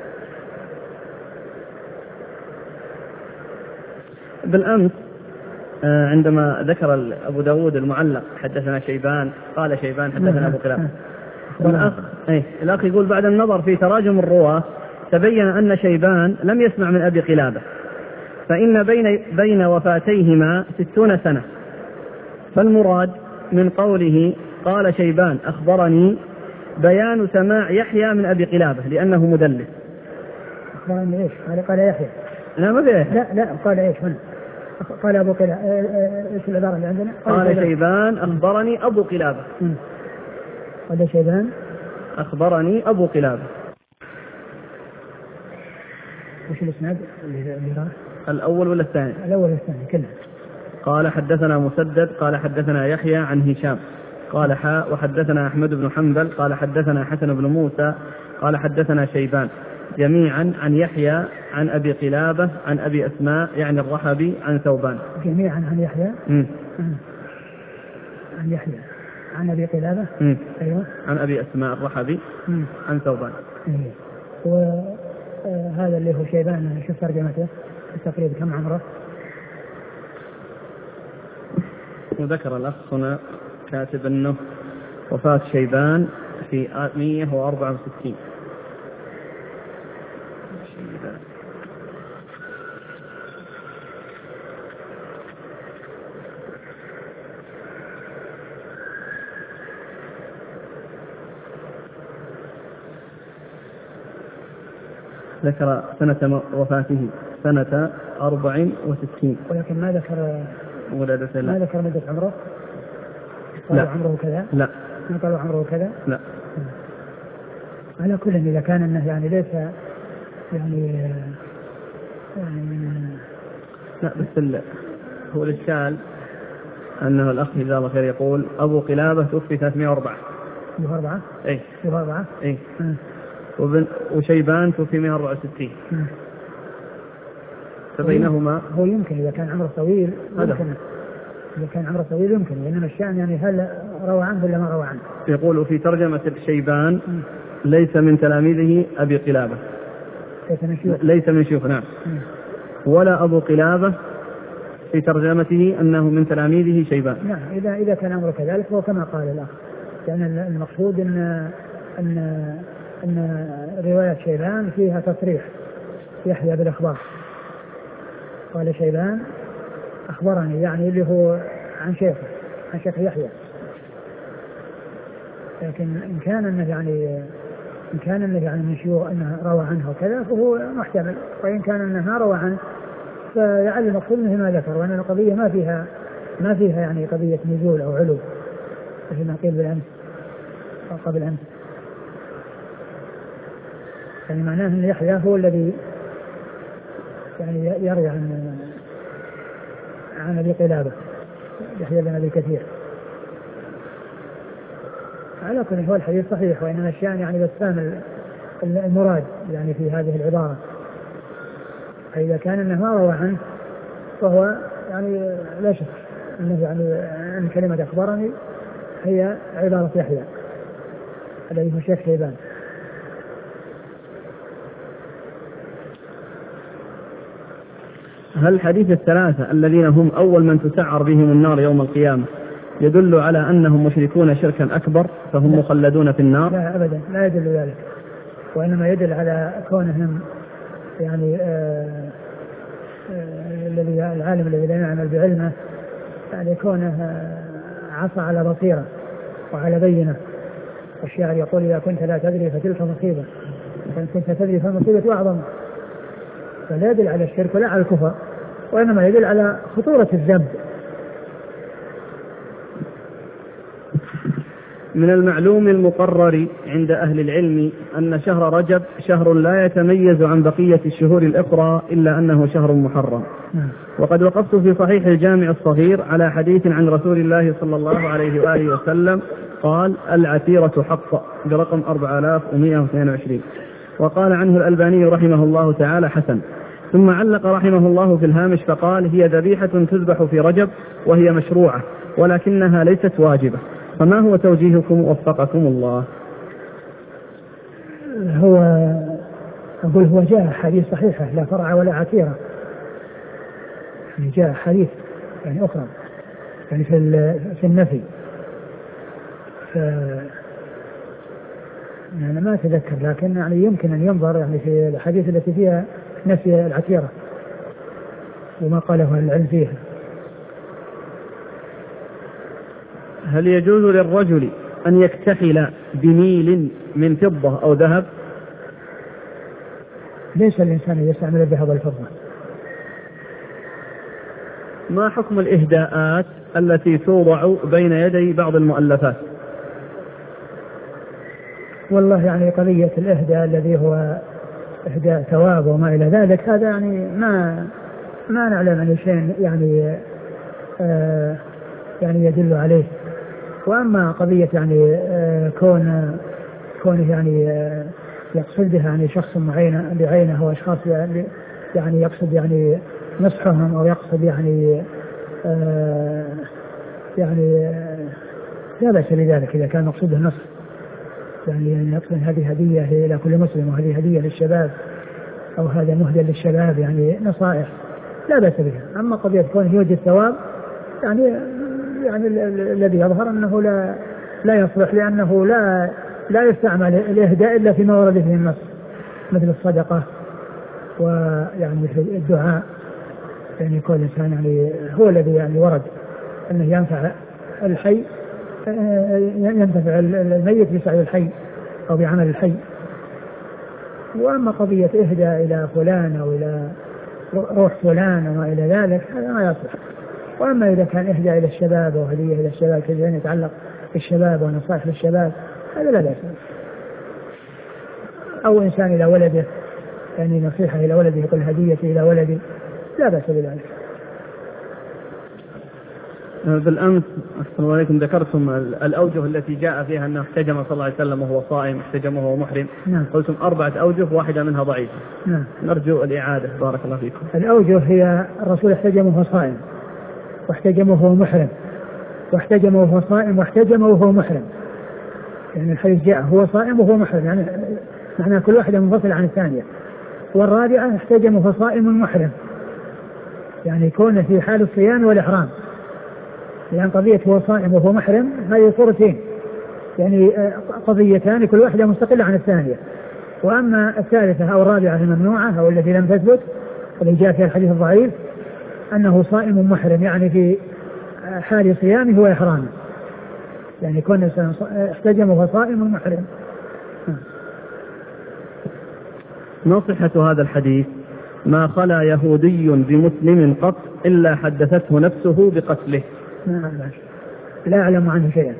بالأمس عندما ذكر أبو داود المعلق حدثنا شيبان قال شيبان حدثنا أبو قلابة، والأخ أي الأخ يقول بعد النظر في تراجم الرواة تبين أن شيبان لم يسمع من أبي قلابة، فإن بين بين وفاتيهما ستون سنة، فالمراد من قوله قال شيبان أخبرني بيان سماع يحيى من أبي قلابة لأنه مدلس. أخبرني إيش؟ قال قال يحيى. لا ما فيه. لا لا قال إيش هنا؟ قال أبو قلابة. إيش العبارة اللي عندنا؟ قال, قال شيبان أخبرني أبو قلابة. قال شيبان أخبرني أبو قلابة. وش الإسناد اللي راح؟ الأول ولا الثاني؟ الأول والثاني كله. قال حدثنا مسدد قال حدثنا يحيى عن هشام قال حاء وحدثنا أحمد بن حنبل قال حدثنا حسن بن موسى قال حدثنا شيبان جميعا عن يحيى عن أبي قلابة عن أبي أسماء يعني الرحبي عن ثوبان. جميعا عن يحيى م. عن يحيى عن أبي قلابة. م. أيوة. عن أبي أسماء الرحبي م. عن ثوبان. أيوة. وهذا اللي هو شيبان شوف ترجمته التقريب كم عمره؟ وذكر الأخ هنا كاتب أنه وفاة شيبان في مئة وأربعة وستين. ذكر سنة وفاته سنة أربع وستين، ولكن ما ذكر ولادته. ما ذكر مدة عمره. قالوا عمره كذا. لا ما قالوا عمره كذا. لا. على كل إذا كان أنه يعني ليس يعني يعني لا بس هو الإشكال أنه الأخ جزاه الله خير يقول أبو قلابة توفي ثلاثمائة وأربعة. ثلاثمائة وأربعة. إيه. ثلاثمائة وأربعة. إيه. وبن وشيبان توفي مئة وأربعة وستين. فبينهما هو يمكن إذا كان عمره طويل يمكن إذا كان عمره طويل يمكن، إنما الشأن يعني هل روى عنه ولا ما روى عنه. يقول في ترجمة شيبان ليس من تلاميذه أبي قلابة. ليس من شيوخ. ليس من شيوخ نعم. م. ولا أبو قلابة في ترجمته أنه من تلاميذه شيبان. نعم إذا إذا كان أمره كذلك هو كما قال الأخ، لأن المقصود أن أن أن رواية شيبان فيها تصريح يحيى بالأخبار. قال شيبان أخبرني يعني اللي هو عن شيخه عن شيخ يحيى، لكن إن كان أنه يعني إن كان أنه يعني من شيوخ أنه روى عنه وكذا فهو محتمل، وإن كان أنه ما روى عنه فيعلم المقصود منه ما ذكر، وأن القضية ما فيها ما فيها يعني قضية نزول أو علو مثل ما قيل بالأمس أو قبل أمس. يعني معناه أن يحيى هو الذي يعني يروي عن عن أبي قلابة يحيى بن أبي كثير. على كل هو الحديث صحيح، وإنما الشأن يعني بس فهم المراد يعني في هذه العبارة. فإذا كان أنه ما روى عنه فهو يعني لا شك أنه يعني أن كلمة أخبرني هي عبارة يحيى الذي هو شيخ شيبان. هل حديث الثلاثة الذين هم أول من تسعر بهم النار يوم القيامة يدل على أنهم مشركون شركا أكبر فهم مخلدون في النار؟ لا أبدا، لا يدل ذلك، وإنما يدل على كونهم يعني آه آه الذي العالم الذي لا يعمل بعلمه يعني كونه عصى على بصيرة وعلى بينة. الشاعر يقول إذا كنت لا تدري فتلك مصيبة، وإن كنت تدري فالمصيبة أعظم. فلا يدل على الشرك ولا على الكفر، وإنما يدل على خطورة الذنب. من المعلوم المقرر عند أهل العلم أن شهر رجب شهر لا يتميز عن بقية الشهور الأخرى إلا أنه شهر محرم. وقد وقفت في صحيح الجامع الصغير على حديث عن رسول الله صلى الله عليه وآله وسلم قال العتيرة حق برقم أربعة آلاف ومئة واثنين وعشرين، وقال عنه الألباني رحمه الله تعالى حسن. ثم علق رحمه الله في الهامش فقال هي ذبيحة تذبح في رجب وهي مشروعة ولكنها ليست واجبة، فما هو توجيهكم وفقكم الله؟ هو أقول هو جاء حديث صحيحة لا فرع ولا عتيرة، يعني جاء حديث يعني أخرى يعني في في النفي، ف يعني ما أتذكر، لكن يعني يمكن أن ينظر يعني في الحديث التي فيها نفي العتيرة وما قاله العلم فيها. هل يجوز للرجل أن يكتحل بميل من فضة أو ذهب؟ ليس الإنسان يستعمل الذهب والفضة. ما حكم الإهداءات التي توضع بين يدي بعض المؤلفات؟ والله يعني قضية الإهداء الذي هو إهداء ثواب وما إلى ذلك هذا يعني ما ما نعلم عن شيء يعني آه يعني يدل عليه. وأما قضية يعني آه كون كونه يعني آه يقصد بها يعني شخص معين بعينه وأشخاص يعني يقصد يعني نصحهم أو يقصد يعني آه يعني آه لا بأس بذلك إذا كان مقصوده نصح، يعني يقصد هذه هدية إلى كل مسلم وهذه هدية للشباب أو هذا مهدى للشباب يعني نصائح لا بأس بها. أما قضية كونه يوجد الثواب يعني يعني الذي يظهر أنه لا لا يصلح، لأنه لا لا يستعمل الإهداء إلا فيما ورد فيه النص مثل الصدقة ويعني مثل الدعاء، يعني كل إنسان يعني هو الذي يعني ورد أنه ينفع الحي ينتفع الميت بسعي الحي أو بعمل الحي. وأما قضية إهداء إلى فلان أو إلى روح فلان وما إلى ذلك هذا ما يصلح. وأما إذا كان إهداء إلى الشباب وهدية إلى الشباب كذا يتعلق بالشباب ونصائح للشباب هذا لا بأس، أو إنسان إلى ولده يعني نصيحة إلى ولده يقول هدية إلى ولدي لا بأس بذلك. بالأمس السلام عليكم ذكرتم الأوجه التي جاء فيها أنه احتجم صلى الله عليه وسلم وهو صائم، احتجم وهو محرم. نعم. قلتم أربعة أوجه واحدة منها ضعيفة. نعم. نرجو الإعادة بارك الله فيكم. الأوجه هي الرسول احتجم وهو صائم، واحتجم وهو محرم، واحتجم وهو صائم، واحتجم وهو محرم. يعني الحديث جاء هو صائم وهو محرم، يعني معنى كل واحدة منفصلة عن الثانية. والرابعة احتجم وهو صائم محرم، يعني يكون في حال الصيام والإحرام، لأن يعني قضية هو صائم وهو محرم هذه صورتين يعني قضيتان كل واحدة مستقلة عن الثانية. وأما الثالثة أو الرابعة الممنوعة أو التي لم تثبت والتي جاء فيها الحديث الضعيف أنه صائم محرم، يعني في حال صيامه وإحرامه، يعني يكون احتجم وهو صائم محرم. نصيحة هذا الحديث ما خلا يهودي بمسلم قط إلا حدثته نفسه بقتله. لا أعلم عنه شيئا.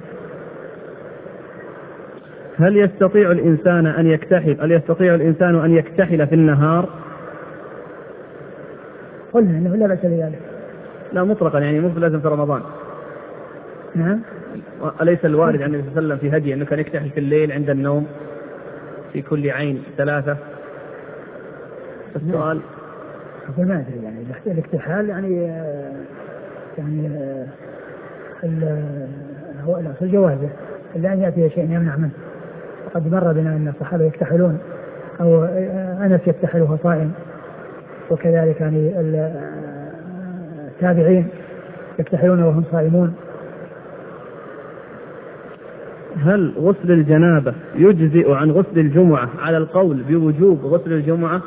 هل يستطيع الإنسان أن يكتحل هل يستطيع الإنسان أن يكتحل في النهار؟ قلنا إنه لا بأس بذلك. لا مطلقا يعني مو لازم في رمضان. نعم. أليس الوارد عن النبي صلى الله عليه وسلم في هدي أنه كان يكتحل في الليل عند النوم في كل عين ثلاثة؟ السؤال أقول ما أدري يعني الاكتحال يعني يعني هو الأصل جوازه إلا أن يأتي شيء يمنع منه. وقد مر بنا أن الصحابة يكتحلون أو أنس يكتحل وهو صائم، وكذلك يعني التابعين يكتحلون وهم صائمون. هل غسل الجنابة يجزئ عن غسل الجمعة على القول بوجوب غسل الجمعة؟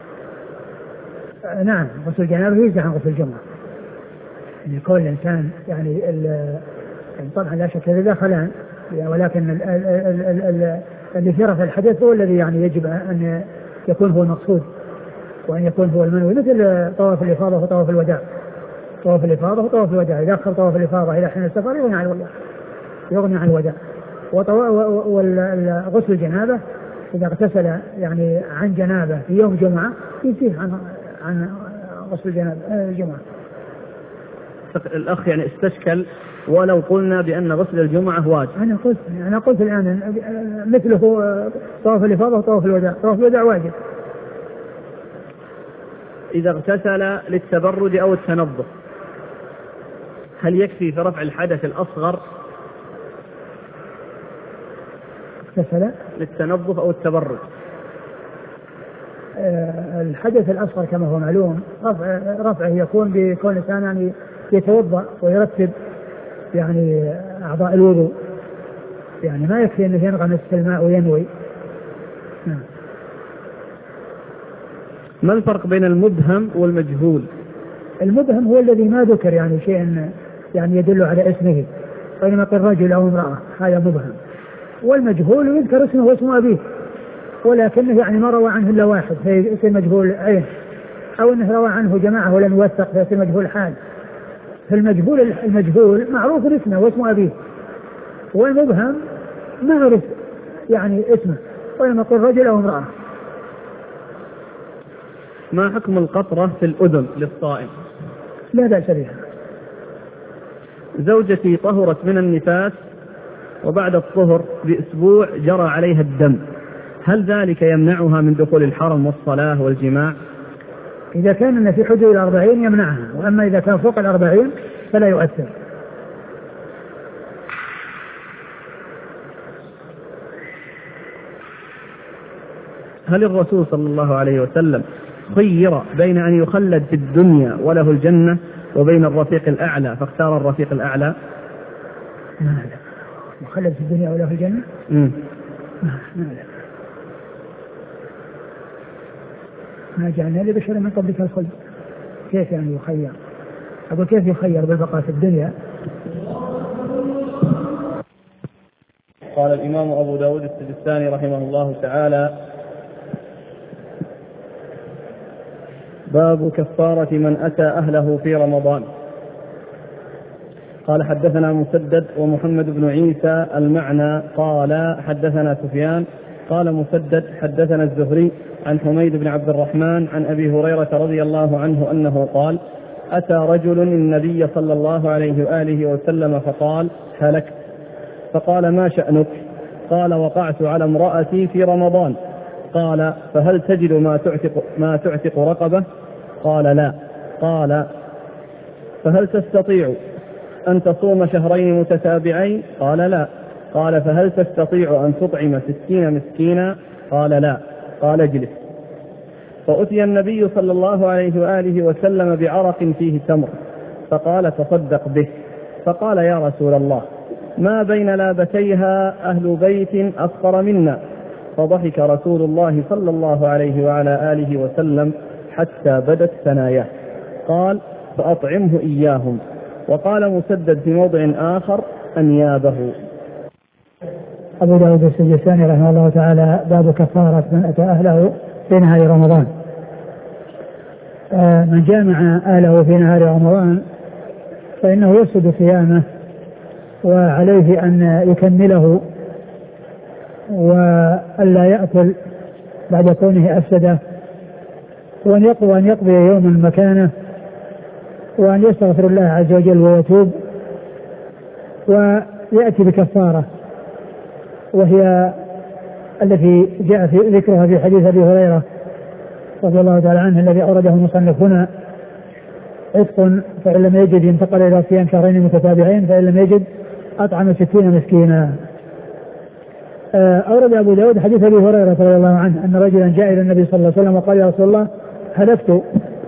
نعم، غسل الجنابة يجزئ عن غسل الجمعة، يعني كل الإنسان يعني طبعا لا شك هذا خلان، ولكن ال ال ال ال اللي في رفع الحدث هو الذي يعني يجب أن يكون هو المقصود وأن يكون هو المنوي، مثل طواف الإفاضة وطواف الوداع. طواف الإفاضة وطواف الوداع إذا أخر طواف الإفاضة إلى حين السفر يغني عن الوداع يغني عن الوداع. وغسل الجنابة إذا اغتسل يعني عن جنابة في يوم جمعة يزيد عن عن غسل الجنابة الجمعة. الأخ يعني استشكل ولو قلنا بأن غسل الجمعة واجب. أنا قلت أنا قلت الآن مثله طواف الإفاضة وطواف الوداع. طواف الوداع واجب إذا اغتسل للتبرد أو التنظف، هل يكفي في رفع الحدث الأصغر؟ اغتسل للتنظف أو التبرد. أه الحدث الأصغر كما هو معلوم رفع رفعه يكون بكون الإنسان يعني يتوضأ ويرتب يعني أعضاء الوضوء، يعني ما يكفي أنه ينغمس في الماء وينوي. نعم. ما الفرق بين المبهم والمجهول؟ المبهم هو الذي ما ذكر يعني شيء يعني يدل على اسمه، بينما قل رجل أو امرأة هذا مبهم. والمجهول يذكر اسمه واسم أبيه ولكنه يعني ما روى عنه إلا واحد فيصير مجهول عين، أو أنه روى عنه جماعة ولم يوثق فيصير مجهول حال. فالمجهول المجهول معروف اسمه واسم أبيه، والمبهم ما عرف يعني اسمه، بينما قل رجل أو امرأة. ما حكم القطرة في الأذن للصائم؟ لا بأس بها. زوجتي طهرت من النفاس وبعد الطهر بأسبوع جرى عليها الدم، هل ذلك يمنعها من دخول الحرم والصلاة والجماع؟ إذا كان في حدود الأربعين يمنعها، وأما إذا كان فوق الأربعين فلا يؤثر. هل الرسول صلى الله عليه وسلم خير بين أن يخلد في الدنيا وله الجنة وبين الرفيق الأعلى فاختار الرفيق الأعلى؟ ما لا يخلد في الدنيا وله الجنة؟ امم ما لا ما جعلنا لبشر من قبلك الخلد. كيف يعني يخير؟ أقول كيف يخير بالبقاء في الدنيا؟ قال الإمام أبو داود السجستاني رحمه الله تعالى: باب كفارة من أتى أهله في رمضان. قال: حدثنا مسدد ومحمد بن عيسى المعنى قال حدثنا سفيان قال مسدد حدثنا الزهري عن حميد بن عبد الرحمن عن أبي هريرة رضي الله عنه أنه قال: أتى رجل النبي صلى الله عليه وآله وسلم فقال: هلكت. فقال: ما شأنك؟ قال: وقعت على امرأتي في رمضان. قال: فهل تجد ما تعتق, ما تعتق رقبة؟ قال: لا. قال: فهل تستطيع أن تصوم شهرين متتابعين؟ قال: لا. قال: فهل تستطيع أن تطعم ستين مسكينا؟ قال: لا. قال: اجلس. فأتي النبي صلى الله عليه وآله وسلم بعرق فيه تمر فقال: تصدق به. فقال: يا رسول الله، ما بين لابتيها أهل بيت أفقر منا. فضحك رسول الله صلى الله عليه وعلى آله وسلم حتى بدت ثناياه. قال: فأطعمه إياهم. وقال مسدد في موضع آخر: أنيابه. أبو داود السجستاني رحمه الله تعالى: باب كفارة من أتى أهله في نهار رمضان. آه من جامع أهله في نهار رمضان فإنه يفسد صيامه وعليه أن يكمله وألا يأكل بعد كونه أفسده، وأن يقضي, وأن يقضي يوما مكانه، وأن يستغفر الله عز وجل ويتوب ويأتي بكفارة، وهي التي جاء في ذكرها في حديث أبي هريرة رضي الله تعالى عنه الذي أورده المصنف هنا: عتق فإن لم يجد ينتقل إلى صيام شهرين متتابعين، فإن لم يجد أطعم ستين مسكينا. أورد أبو داود حديث أبي هريرة رضي الله عنه أن رجلا جاء إلى النبي صلى الله عليه وسلم وقال: يا رسول الله، هلكت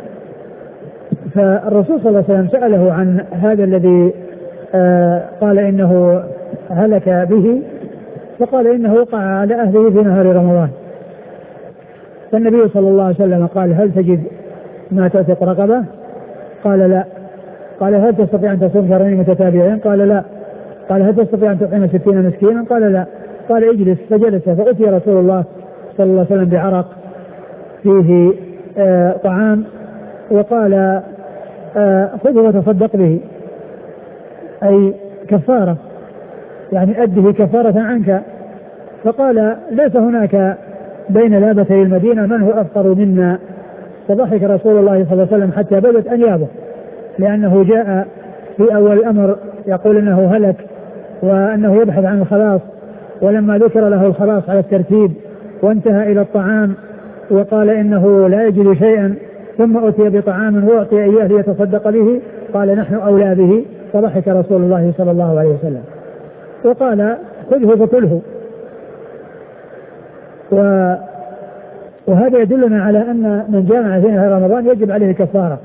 فالرسول صلى الله عليه وسلم سأله عن هذا الذي آه قال إنه هلك به، فقال إنه وقع على أهله في نهار رمضان. فالنبي صلى الله عليه وسلم قال هل تجد ما تعتق رقبة؟ قال لا. قال هل تستطيع أن تصوم شهرين متتابعين؟ قال لا. قال هل تستطيع أن تطعم ستين مسكينا؟ قال لا. قال اجلس، فجلس. فأتي رسول الله صلى الله عليه وسلم بعرق فيه آه طعام، وقال آه خذه وتصدق به، أي كفارة، يعني أده كفارة عنك. فقال ليس هناك بين لابتي المدينة من هو أفقر منا. فضحك رسول الله صلى الله عليه وسلم حتى بدت أنيابه، لأنه جاء في أول الأمر يقول أنه هلك وأنه يبحث عن الخلاص، ولما ذكر له الخلاص على الترتيب وانتهى إلى الطعام وقال إنه لا يجد شيئا، ثم أتي بطعام وأعطي إياه ليتصدق به، قال نحن أولى به. فضحك رسول الله صلى الله عليه وسلم وقال خذه فكله. و وهذا يدلنا على أن من جامع في نهار رمضان يجب عليه كفارة.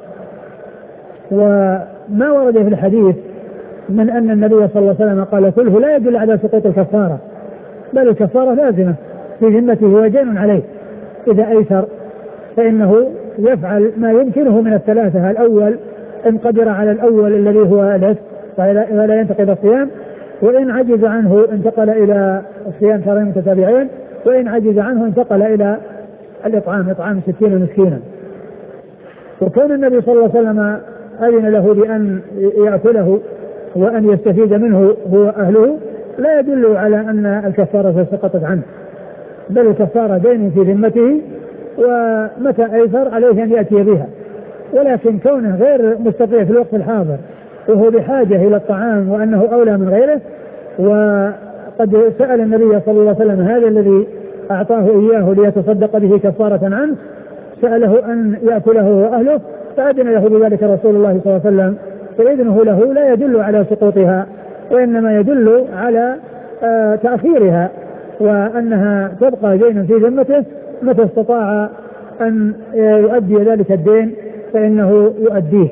وما ورد في الحديث من أن النبي صلى الله عليه وسلم قال كله لا يدل على سقوط الكفارة، بل الكفارة لازمة في ذمته ودين عليه. إذا أيسر فإنه يفعل ما يمكنه من الثلاثة. الأول إن قدر على الأول الذي هو العتق فلا ينتقض الصيام، وإن عجز عنه انتقل إلى الصيام شهرين متتابعين، وإن عجز عنه انتقل إلى الإطعام، إطعام ستين مسكينا. وكان النبي صلى الله عليه وسلم أذن له بأن يأكله وأن يستفيد منه هو أهله لا يدل على أن الكفارة سقطت عنه، بل الكفارة دين في ذمته، ومتى أيسر عليه أن يأتي بها. ولكن كونه غير مستطيع في الوقت الحاضر وهو بحاجة إلى الطعام وأنه أولى من غيره، وقد سأل النبي صلى الله عليه وسلم هذا الذي أعطاه إياه ليتصدق به كفارة عنه، سأله أن يأكله وأهله، فأذن له بذلك رسول الله صلى الله عليه وسلم. فإذنه له لا يدل على سقوطها، وإنما يدل على آه تأخيرها، وأنها تبقى دينا في ذمته، متى استطاع أن يؤدي ذلك الدين فإنه يؤديه.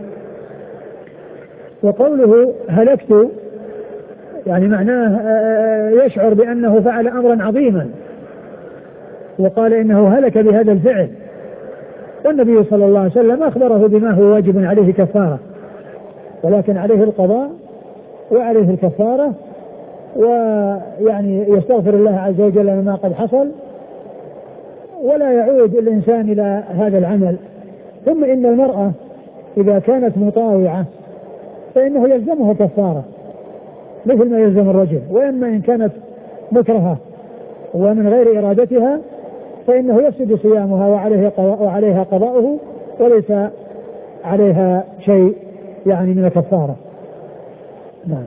وقوله هلكت يعني معناه يشعر بأنه فعل أمرا عظيما، وقال إنه هلك بهذا الفعل، والنبي صلى الله عليه وسلم أخبره بما هو واجب عليه كفارة، ولكن عليه القضاء وعليه الكفارة، ويعني يستغفر الله عز وجل مما قد حصل، ولا يعود الإنسان إلى هذا العمل. ثم إن المرأة إذا كانت مطاوعة فإنه يلزمها كفارة مثل ما يلزم الرجل، وإما إن كانت مكرهة ومن غير إرادتها فإنه يفسد صيامها وعليه وعليها قضاؤه، وليس عليها شيء يعني من الكفارة. نعم.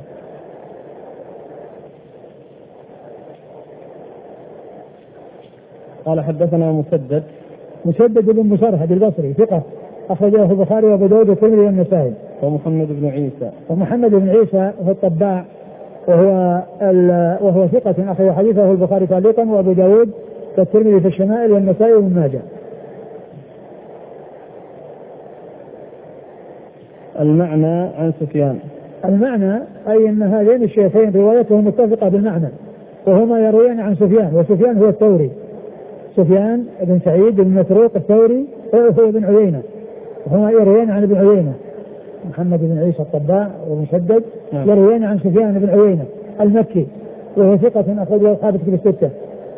قال حدثنا مسدد مسدد بن مسرهد البصري ثقة أخرجه البخاري وأبو داود والترمذي والنسائي. ومحمد بن عيسى ومحمد بن عيسى هو الطباع وهو وهو ثقة أخرج حديثه البخاري تعليقا وأبو داود والترمذي في الشمائل والنسائي وابن ماجه. المعنى عن سفيان. المعنى أي أن هذين الشيخين روايتهم متفقة بالمعنى، وهما يرويان عن سفيان، وسفيان هو الثوري، سفيان بن سعيد بن مسروق الثوري هو ابن عيينة، وهما يرويان عن ابن عيينة، محمد بن عيسى الطباع ومسدد يرويان عن سفيان بن عيينة المكي وهو ثقة أخرجه أصحاب الكتب الستة.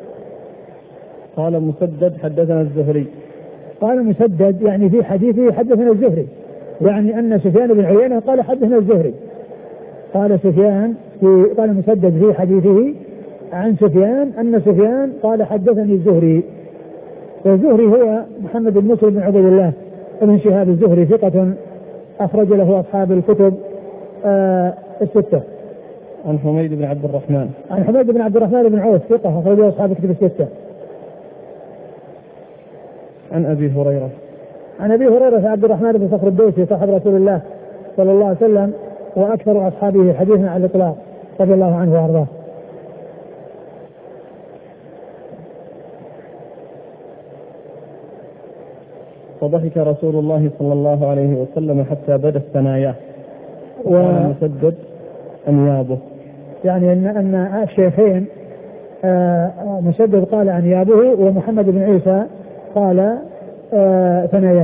قال مسدد حدثنا الزهري. قال مسدد يعني في حديثه حدثنا الزهري، يعني أن سفيان بن عيينة قال حدثنا الزهري. قال سفيان في قال مسدد في حديثه عن سفيان أن سفيان قال حدثني الزهري. والزهري هو محمد بن مسلم بن عبد الله بن شهاب الزهري ثقة أخرج له أصحاب الكتب آه الستة. عن حميد بن عبد الرحمن. عن حميد بن عبد الرحمن بن عوف ثقة أخرج له أصحاب الكتب الستة. عن أبي هريرة. عن أبي هريرة عبد الرحمن بن صخر الدوسي صاحب رسول الله صلى الله عليه وسلم وأكثر أصحابه حديثا على الإطلاق رضي الله عنه وأرضاه. فضحك رسول الله صلى الله عليه وسلم حتى بدت ثناياه وقال مسدد أنيابه. يعني أن أن الشيخين مسدد قال أنيابه ومحمد بن عيسى قال ثناياه.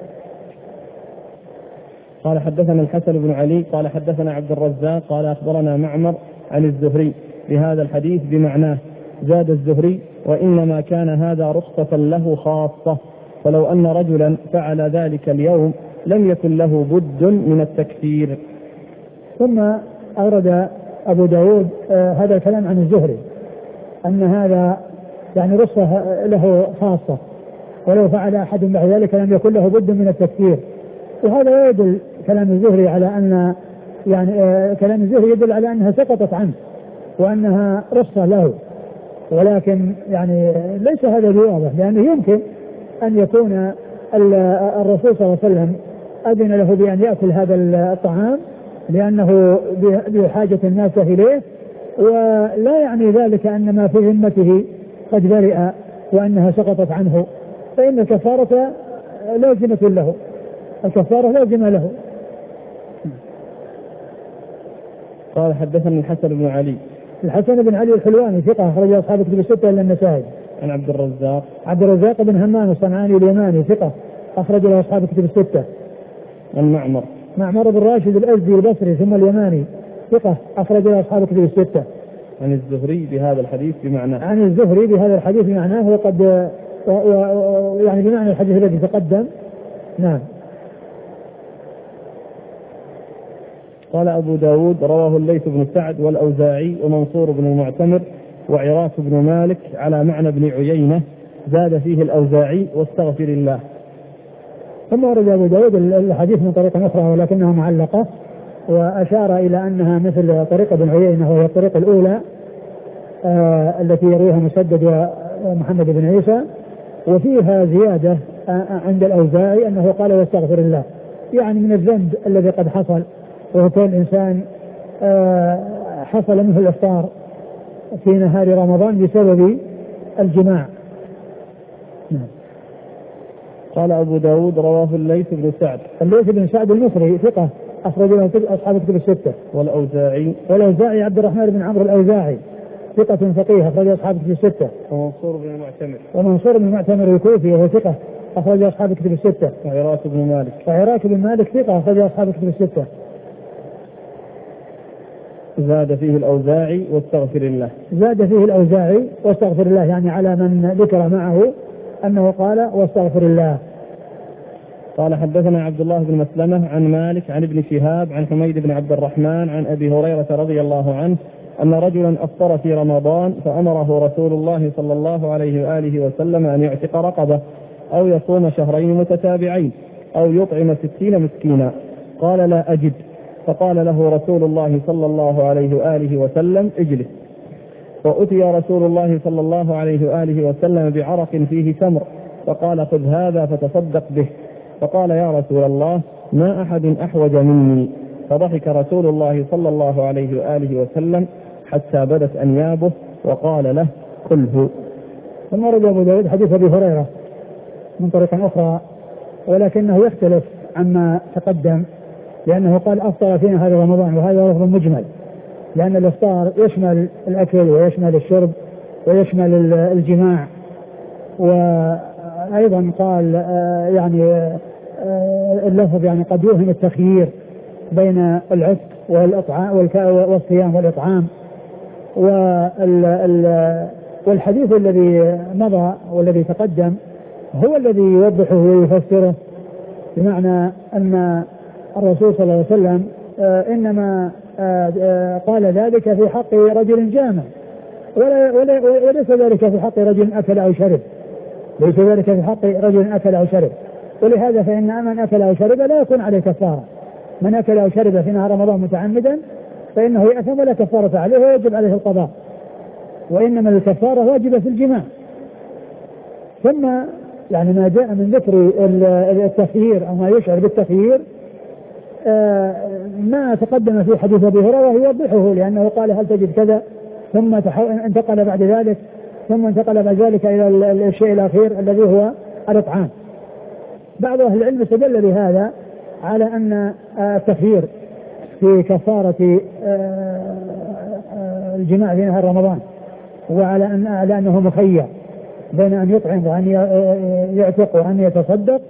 قال حدثنا الحسن بن علي قال حدثنا عبد الرزاق قال أخبرنا معمر عن الزهري بهذا الحديث بمعناه، زاد الزهري وإنما كان هذا رخصة له خاصة، فلو أن رجلا فعل ذلك اليوم لم يكن له بد من التكفير. ثم أورد أبو داود آه هذا الكلام عن الزهري أن هذا يعني رخصة له خاصة، ولو فعل أحد بعد ذلك لم يكن له بد من التكفير. وهذا يدل كلام الزهري على أن يعني آه كلام الزهري يدل على أنها سقطت عنه وأنها رخصة له، ولكن يعني ليس هذا بواضح، لأنه يمكن أن يكون الرسول صلى الله عليه وسلم أذن له بأن يأكل هذا الطعام لأنه بحاجة الناس إليه، ولا يعني ذلك أن ما في ذمته قد برئ وأنها سقطت عنه، فإن الكفارة لازمة له، الكفارة لازمة له. قال حدثنا الحسن بن علي الحسن بن علي الحلواني ثقة أخرج أصحاب كتب الستة إلا النسائي. عن عبد الرزاق عبد الرزاق بن همام الصنعاني اليماني ثقة أخرج له أصحاب كتب الستة. عن معمر معمر بن راشد الأزدي البصري ثم اليماني ثقة أخرج له أصحاب كتب الستة. عن الزهري بهذا الحديث بمعناه عن الزهري بهذا الحديث بمعناه، وقد و و يعني بمعنى الحديث الذي تقدم. نعم. قال أبو داود رواه الليث بن سعد والأوزاعي ومنصور بن المعتمر وعراك بن مالك على معنى بن عيينة، زاد فيه الأوزاعي واستغفر الله. ثم ورد أبو داود الحديث من طريقة أخرى ولكنها معلقة، وأشار إلى أنها مثل طريقة بن عيينة وهي الطريقة الأولى آه التي يرويها مسدد ومحمد بن عيسى، وفيها زيادة آه عند الأوزاعي أنه قال واستغفر الله، يعني من الذنب الذي قد حصل، وهو كون الإنسان آه حصل منه الإفطار في نهار رمضان بسبب الجماع. نعم. قال أبو داود رواه الليث بن سعد الليث بن سعد المصري ثقة أخرج له أصحاب كتب الستة. والأوزاعي والأوزاعي عبد الرحمن بن عمرو الأوزاعي ثقة فقيه أخرج أصحاب كتب الستة. ومنصور بن المعتمر ومنصور بن المعتمر الكوفي وهو ثقة أخرج أصحاب كتب الستة. وعراك بن مالك وعراك بن مالك ثقة أخرج أصحاب كتب الستة. زاد فيه الأوزاعي واستغفر الله. زاد فيه الأوزاعي واستغفر الله، يعني على من ذكر معه أنه قال واستغفر الله. قال حدثنا عبد الله بن مسلمة عن مالك عن ابن شهاب عن حميد بن عبد الرحمن عن أبي هريرة رضي الله عنه أن رجلا أفطر في رمضان فأمره رسول الله صلى الله عليه وآله وسلم أن يعتق رقبة أو يصوم شهرين متتابعين أو يطعم ستين مسكينا، قال لا أجد، فقال له رسول الله صلى الله عليه وآله وسلم اجلس. وأتي رسول الله صلى الله عليه وآله وسلم بعرق فيه تمر فقال خذ هذا فتصدق به، فقال يا رسول الله ما أحد أحوج مني، فضحك رسول الله صلى الله عليه وآله وسلم حتى بدت أنيابه وقال له كله. ثم ورد أبو داود حديث أبي هريرة من طريق أخرى ولكنه يختلف عما تقدم، لأنه قال أفطر في نهار رمضان، وهذا لفظ مجمل، لأن الإفطار يشمل الأكل ويشمل الشرب ويشمل الجماع. وأيضا قال يعني اللفظ يعني قد يوهم التخيير بين العتق والصيام والإطعام. والحديث الذي مضى والذي تقدم هو الذي يوضحه ويفسره، بمعنى أن الرسول صلى الله عليه وسلم إنما قال ذلك في حق رجل جامع، وليس ذلك في حق رجل أكل أو شرب، ليس ذلك في حق رجل أكل أو شرب. ولهذا فإن من أكل أو شرب لا يكون عليه كفارة، من أكل أو شرب في نهار رمضان متعمدا فإنه يأثم ولا كفارة عليه ويجب عليه القضاء، وإنما الكفارة واجبة في الجماع. ثم يعني ما جاء من ذكر التخيير أو ما يشعر بالتخيير ما تقدم في حديث أبي هريرة يوضحه، لأنه قال هل تجد كذا، ثم انتقل بعد ذلك ثم انتقل بعد ذلك إلى الشيء الأخير الذي هو الإطعام. بعض أهل العلم استدل بهذا على أن التخيير في كفارة الجماع في نهار رمضان، وعلى أن على أنه مخير بين أن يطعم وأن يعتق وأن يتصدق.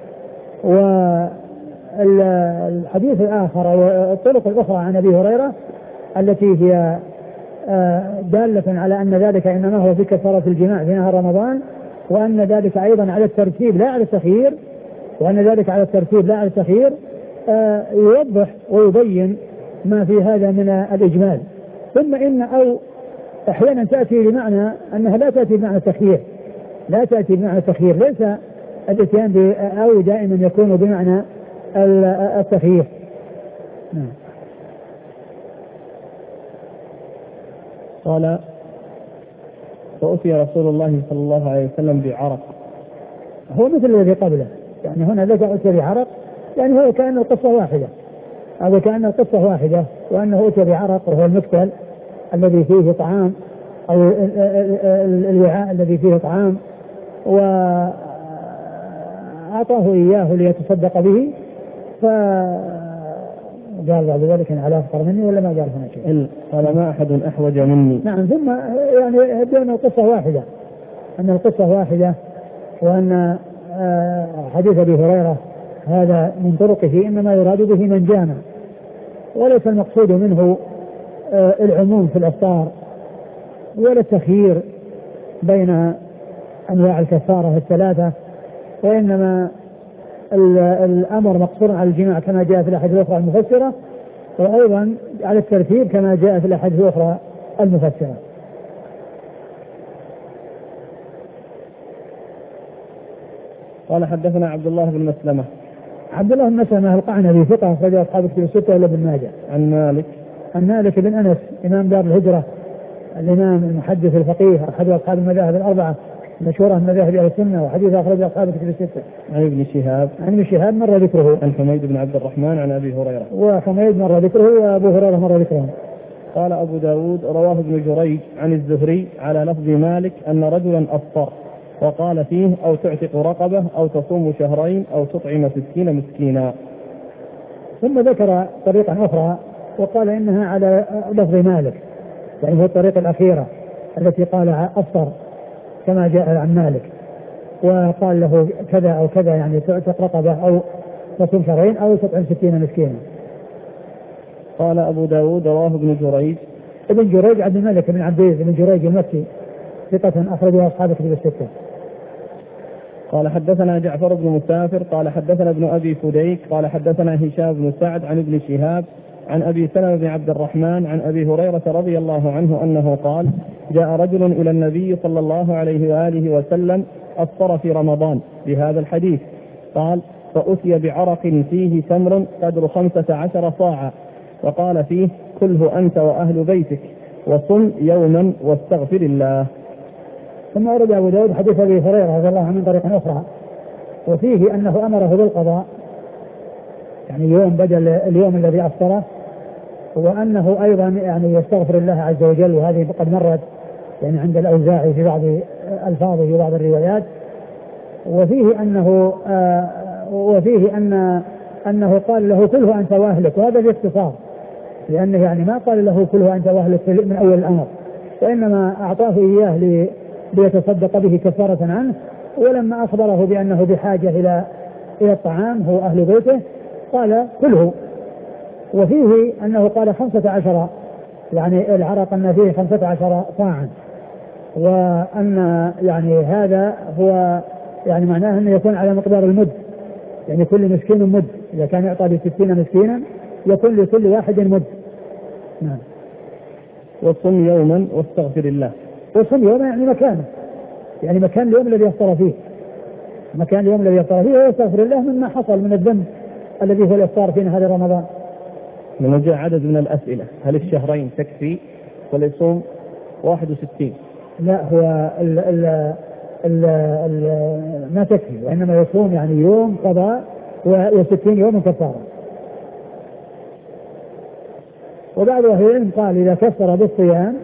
والحديث الآخر والطرق الأخرى عن أبي هريرة التي هي دالة على أن ذلك إنما هو في كفارة الجماع في نهار رمضان، وأن ذلك أيضا على الترتيب لا على التخيير، وأن ذلك على الترتيب لا على التخيير، يوضح ويبين ما في هذا من الإجمال. ثم إن أو أحيانا تأتي بمعنى أنها لا تأتي بمعنى التخيير، لا تأتي بمعنى التخيير، ليس الاتيان أو دائما يكون بمعنى التخيير. نعم. قال فأتي رسول الله صلى الله عليه وسلم بعرق، هو مثل الذي قبله، يعني هنا ذكر أتي بعرق، يعني هو كأنه قصة واحدة، هذا كأنه قصة واحدة، وأنه أتي بعرق وهو المكتل الذي فيه طعام أو الوعاء الذي فيه طعام، وأعطاه إياه ليتصدق به، فقال بعد ذلك إن على أفقر مني ولا ما قال هنا شيء؟ قال ما أحد أحوج مني. نعم. ثم يعني يبدو أن القصة واحدة، أن القصة واحدة، وأن حديث أبي هريرة هذا من طرقه إنما يراد به من جامع، وليس المقصود منه العموم في الأفطار ولا التخيير بين أنواع الكفارة الثلاثة، وإنما الأمر مقصور على الجماع كما جاء في الأحاديث الأخرى المفسرة، وأيضا على الترتيب كما جاء في الأحاديث الأخرى المفسرة. قال حدثنا عبد الله بن مسلمة. عبد الله بن مسلمة القعنبي ثقة أخرج أصحاب الكتب الستة إلا ابن ماجه. عن مالك. عن مالك بن أنس إمام دار الهجرة، الإمام المحدث الفقيه أحد أصحاب المذاهب الأربعة مشهورة من مذاهب أهل السنة، وحديث أخرج أصحاب الكتب الستة. عن ابن شهاب. عن ابن شهاب مر ذكره. عن حميد بن عبد الرحمن عن أبي هريرة. وحميد مر ذكره وأبو هريرة مر ذكره. قال أبو داود رواه ابن جريج عن الزهري على لفظ مالك أن رجلا أفطر وقال فيه أو تعتق رقبة أو تصوم شهرين أو تطعم ستين مسكينا. ثم ذكر طريقا أخرى وقال إنها على لفظ مالك، يعني هي الطريقة الأخيرة التي قال أفطر كما جاء عن مالك، وقال له كذا أو كذا، يعني تعتق رقبة أو تصوم شهرين أو تطعم ستين مسكينا. قال أبو داود رواه ابن جريج. ابن جريج عبد الملك بن عبيد بن جريج المكي ثقة أخرجه أصحاب الكتب الستة. قال حدثنا جعفر بن مسافر قال حدثنا ابن أبي فديك قال حدثنا هشام بن سعد عن ابن شهاب عن أبي سلمة بن عبد الرحمن عن أبي هريرة رضي الله عنه أنه قال جاء رجل إلى النبي صلى الله عليه وآله وسلم أفطر في رمضان بهذا الحديث، قال فأتي بعرق فيه تمر قدر خمسة عشر صاعا، وقال فيه كله أنت وأهل بيتك وصم يوما واستغفر الله. ثم أورد أبو داود حديث أبي هريرة رضي الله عنه من طريق أخرى، وفيه أنه أمره بالقضاء، يعني يوم بدل اليوم الذي أفطره، وأنه أيضا يعني يستغفر الله عز وجل، وهذه قد مرت يعني عند الأوزاعي في بعض ألفاظه في بعض الروايات. وفيه أنه آه وفيه أن أنه قال له كله أنت وأهلك، وهذا باختصار، لأنه يعني ما قال له كله أنت وأهلك من أول الأمر، وإنما أعطاه إياه ليتصدق به كفارة عنه، ولما أخبره بأنه بحاجة إلى إلى الطعام هو أهل بيته قال كله. وفيه أنه قال خمسة عشر، يعني العرق أن فيه خمسة عشر صاعا، وأن يعني هذا هو يعني معناه أنه يكون على مقدار المد، يعني كل مسكين مد، إذا كان يعطى لستين مسكينا يكون لكل واحد مد. نعم. وصم يوما واستغفر الله. وصم يوما يعني مكانه، يعني مكان اليوم الذي يفطر فيه، مكان اليوم الذي يفطر فيه ويستغفر الله مما حصل من الذنب الذي هو الإفطار في نهار رمضان. من جاء عدد من الأسئلة، هل الشهرين تكفي ولا يصوم واحد وستين؟ لا، هو ال ال ال ال ما تكفي، وإنما يصوم يعني يوم قضاء وستين يوم كفارة. وبعض أهل العلم قال إذا كفر بالصيام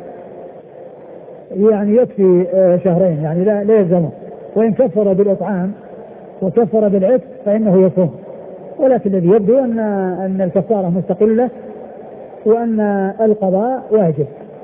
يعني يكفي شهرين، يعني لا لا يلزمه، وإن كفر بالإطعام وكفر بالعتق فإنه يصوم. ولكن الذي يبدو أن أن الكفارة مستقلة وأن القضاء واجب.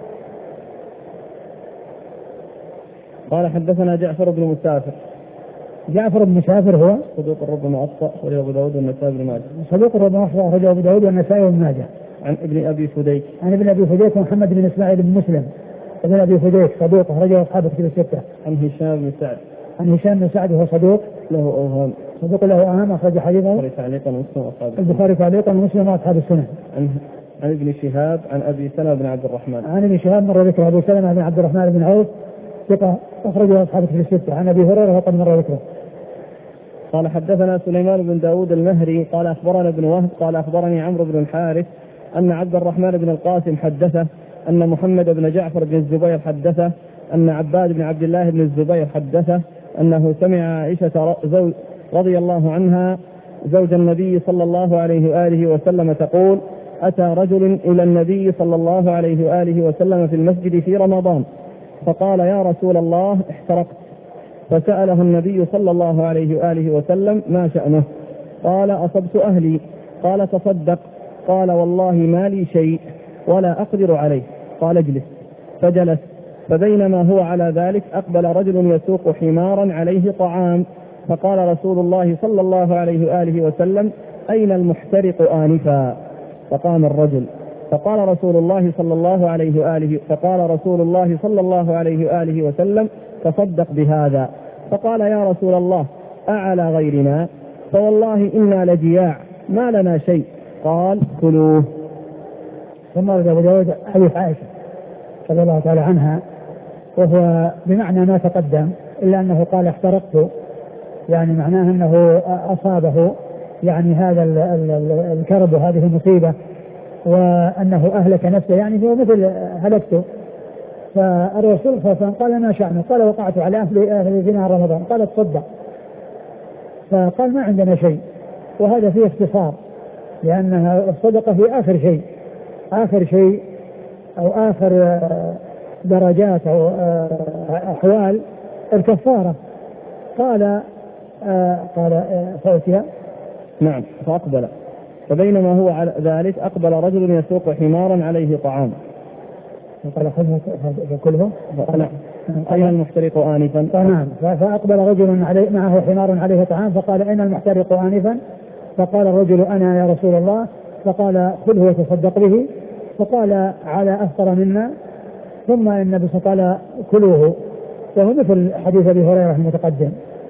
قال حدثنا جعفر بن مسافر. جعفر بن مسافر هو صدوق ربما أخطأ أخرجه أبو داود والنسائي بن ماجه. صدوق ربما أخطأ أخرجه أبو داود والنسائي بن ماجه. عن ابن أبي فديك. عن ابن أبي فديك محمد بن إسماعيل بن مسلم ابن أبي فديك صدوق أخرجه أصحاب الكتب الستة. عن هشام بن سعد. عن هشام بن سعد وهو صدوق له أوهام. صدوق له أوهام أخرج حديثه البخاري تعليقا ومسلم وأصحاب البخاري تعليقا ومسلم وأصحاب السنن. عن عن ابن شهاب عن أبي سلمة بن عبد الرحمن. عن ابن شهاب مر ذكر أبي سلمة بن عبد الرحمن بن عوف ثقة أخرجه أصحاب الكتب الستة. عن أبي هريرة وقد مر ذكره. قال حدثنا سليمان بن داود المهري قال أخبرنا ابن وهب قال أخبرني عمرو بن الحارث أن عبد الرحمن بن القاسم حدثه أن محمد بن جعفر بن الزبير حدثه أن عباد بن عبد الله بن الزبير حدثه أنه سمع عائشة زوج رضي الله عنها زوج النبي صلى الله عليه وآله وسلم تقول: أتى رجل إلى النبي صلى الله عليه وآله وسلم في المسجد في رمضان فقال: يا رسول الله احترقت. فسأله النبي صلى الله عليه وآله وسلم: ما شأنه؟ قال: أصبت أهلي. قال: تصدق. قال: والله ما لي شيء ولا أقدر عليه. قال: اجلس. فجلس. فبينما هو على ذلك أقبل رجل يسوق حمارا عليه طعام فقال رسول الله صلى الله عليه وآله وسلم: أين المحترق آنفا؟ فقام الرجل فقال رسول الله صلى الله عليه وآله فقال رسول الله صلى الله عليه وآله وسلم: تصدق بهذا. فقال: يا رسول الله أعلى غيرنا؟ فوالله إنا لجياع ما لنا شيء. قال: كلوه. ثم ورد أبو داود حديث عائشة رضي الله تعالى عنها وهو بمعنى ما تقدم إلا أنه قال احترقت، يعني معناه أنه أصابه يعني هذا الكرب وهذه المصيبة وأنه أهلك نفسه، يعني هو مثل هلكته. فالرسول صلى الله عليه وسلم قال: ما شأنه؟ قال: وقعت على أهل أهل في نهار رمضان. قال: تصدق. فقال: ما عندنا شيء. وهذا فيه اختصار لأنها الصدقة في آخر شيء آخر شيء أو آخر درجات أو أحوال الكفارة. قال قال فأتي نعم فأقبل فبينما هو على ذلك أقبل رجل يسوق حمارا عليه طعام قال: خذه فكله. أين المحترق آنفا؟ نعم. فأقبل رجل عليه معه حمار عليه طعام فقال: أين المحترق آنفا؟ فقال الرجل: أنا يا رسول الله. فقال: خذه وتصدق به. فقال: على أفطر منا. ثم النبي صلى الله عليه وسلم قال: كلوه. وهو مثل حديث أبي هريرة المتقدم.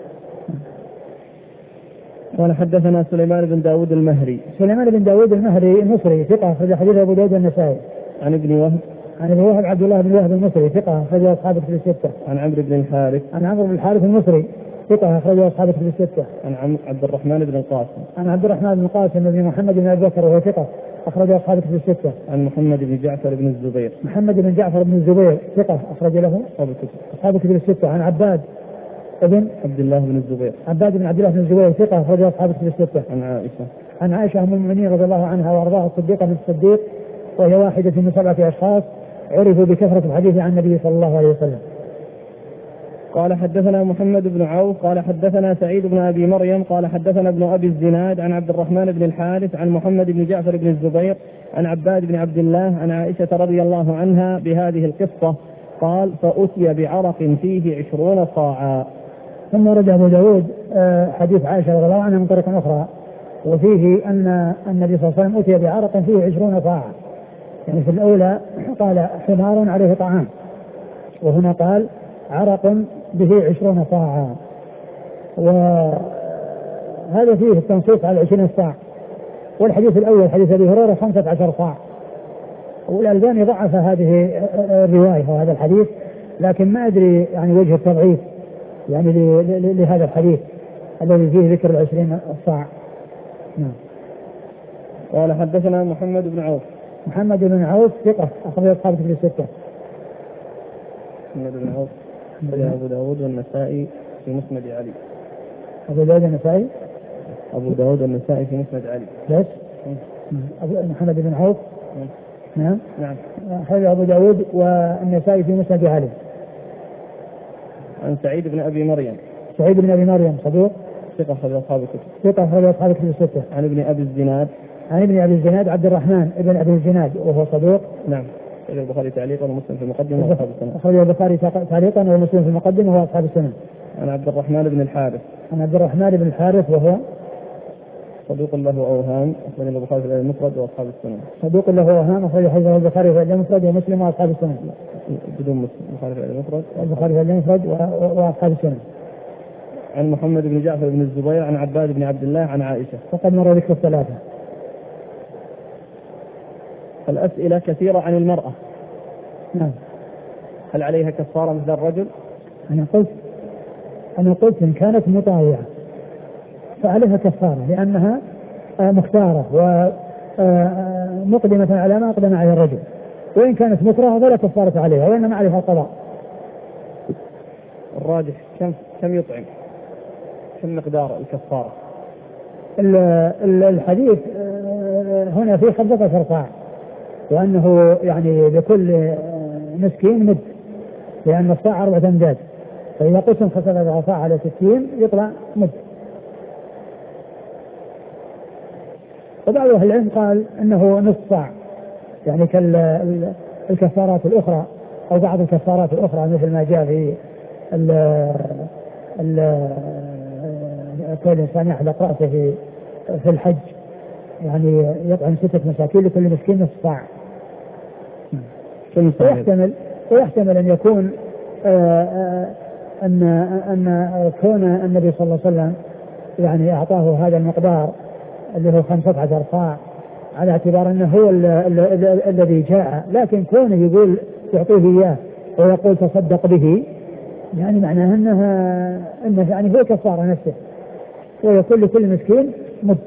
قال حدثنا سليمان بن داود المهري. سليمان بن داود المهري المصري ثقة أخرج حديث أبو داود النسائي. عن ابن وهب. عن ابن وهب عبد الله بن وهب المصري ثقة أخرج أصحاب الكتب الستة. عن عمرو بن الحارث. عن عمرو بن الحارث المصري ثقة أخرج أصحاب الكتب الستة. عن عبد الرحمن بن القاسم. عن عبد الرحمن بن القاسم بن محمد بن أبي بكر وهو ثقة أخرج أصحاب الكتب الستة. عن محمد بن جعفر بن الزبير. محمد بن جعفر بن الزبير ثقة أخرج له أصحاب الكتب. أصحاب الكتب الستة. عن عباد ابن عبد الله بن الزبير. عباد بن عبد الله بن الزبير ثقة أخرج أصحاب الكتب الستة. عن عائشة. عن عائشة أم المؤمنين رضي الله عنها وأرضاها الصديقة من الصديق وهي واحدة من سبعة أشخاص عرفوا بكثرة الحديث عن النبي صلى الله عليه وسلم. قال حدثنا محمد بن عوف قال حدثنا سعيد بن أبي مريم قال حدثنا ابن أبي الزناد عن عبد الرحمن بن الحارث عن محمد بن جعفر بن الزبير عن عباد بن عبد الله عن عائشة رضي الله عنها بهذه القصة قال: فأتي بعرق فيه عشرون صاعا. ثم ورد أبو داود حديث عائشة رضي الله عنها من طريق أخرى وفيه أن النبي صلى الله عليه وسلم أتي بعرق فيه عشرون صاعا، يعني في الأولى قال حمار عليه طعام وهنا قال عرق به عشرون صاعا، وهذا فيه التنصيص على عشرين صاع. والحديث الأول حديث أبي هريرة خمسة عشر صاع، والألباني ضعف هذه الرواية وهذا الحديث، لكن ما أدري يعني وجه التضعيف يعني لهذا الحديث الذي فيه ذكر العشرين صاع. نعم. قال حدثنا محمد بن عوف. محمد بن عوف ثقة أخرج أصحاب الكتب الستة. محمد بن عوف أبو داود والنسائي في مسند علي. أبو داود والنسائي. أبو داود والنسائي في مسند علي. بس. أبو محمد بن عوف. نعم. نعم. أخرج أبو داود والنسائي في مسند علي. عن سعيد بن أبي مريم. سعيد بن أبي مريم صدوق ثقة أخرج أصحاب الكتب. ثقة أخرج أصحاب الكتب الستة. عن ابن أبي الزناد. عن ابن أبي الزناد عبد الرحمن ابن أبي الزناد وهو صدوق. نعم. أخرج البخاري تعليقا ومسلم في المقدمة وأصحاب السنن. أخرج البخاري تعليقا ومسلم في المقدمة وأصحاب السنن. عن عبد الرحمن بن الحارث. عن عبد الرحمن بن الحارث وهو صدوق له أوهام، أخرج البخاري في المفرد وأصحاب السنن. صدوق له أوهام، أخرج حديثه البخاري في المفرد ومسلم وأصحاب السنن. بدون مسلم، البخاري في المفرد. البخاري في المفرد وأصحاب السنن. عن محمد بن جعفر بن الزبير عن عباد بن عبد الله عن عائشة. فقد مر ذكر الثلاثة. الأسئلة كثيرة عن المرأة. نعم. هل عليها كفارة مثل الرجل؟ أنا قلت أنا قلت إن كانت مطاوعة فعليها كفارة لأنها مختارة ومقدمة على ما أقدم عليه الرجل، وإن كانت مكرهة فلا كفارة عليها وإنما عليها القضاء. الراجح كم كم يطعم؟ كم مقدار الكفارة؟ الحديث هنا فيه خمسة عشر صاع، وأنه يعني لكل مسكين مد، لأن الصاع أربعة أمداد، فإذا قسم خمسة عشر صاع على ستين يطلع مد. وبعض أهل العلم قال أنه نصف صاع، يعني كالكفارات الأخرى أو بعض الكفارات الأخرى مثل ما جاء في ال ال كل إنسان يحلق رأسه في في الحج، يعني يطعم ستة مساكين لكل مسكين نصف صاع. ويحتمل ويحتمل أن يكون آآ آآ أن أن كون النبي صلى الله عليه وسلم يعني أعطاه هذا المقدار اللي هو خمسة عشر صاع على اعتبار أنه هو الذي جاء، لكن كونه يقول يعطيه إياه ويقول تصدق به، يعني معناه أنها أنه يعني هو كفارة نفسه، ويكون لكل مسكين مد.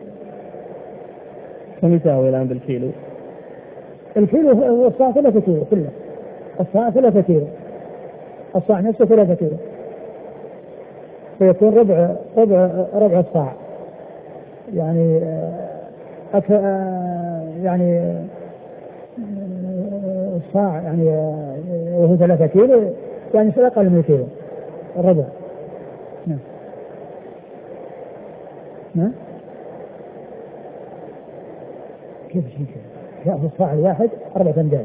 كم يساوي الآن بالكيلو؟ الكيلو هو الصاع ثلاثة كيلو كله، الصاع ثلاثة كيلو، الصاع نفسه ثلاثة كيلو، فيكون ربع ربع ربع الصاع، يعني أك... يعني الصاع يعني وهو ثلاثة كيلو، يعني أقل من كيلو الربع. نعم. نعم. كيف شيء كذا؟ في الصاع الواحد أربعة أمداد،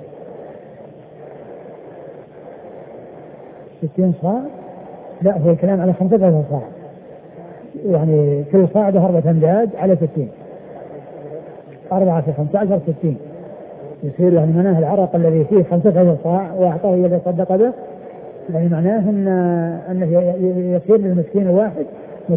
ستين صاع. لا، هو الكلام على خمسة عشر صاع، يعني كل صاع ده أربعة أمداد على ستين، أربعة في خمسة عشر ستين، يصير يعني معناه العرق الذي فيه خمسة عشر صاع وأعطاه الذي صدق به، يعني معناه أن أنه يصير للمسكين الواحد مد.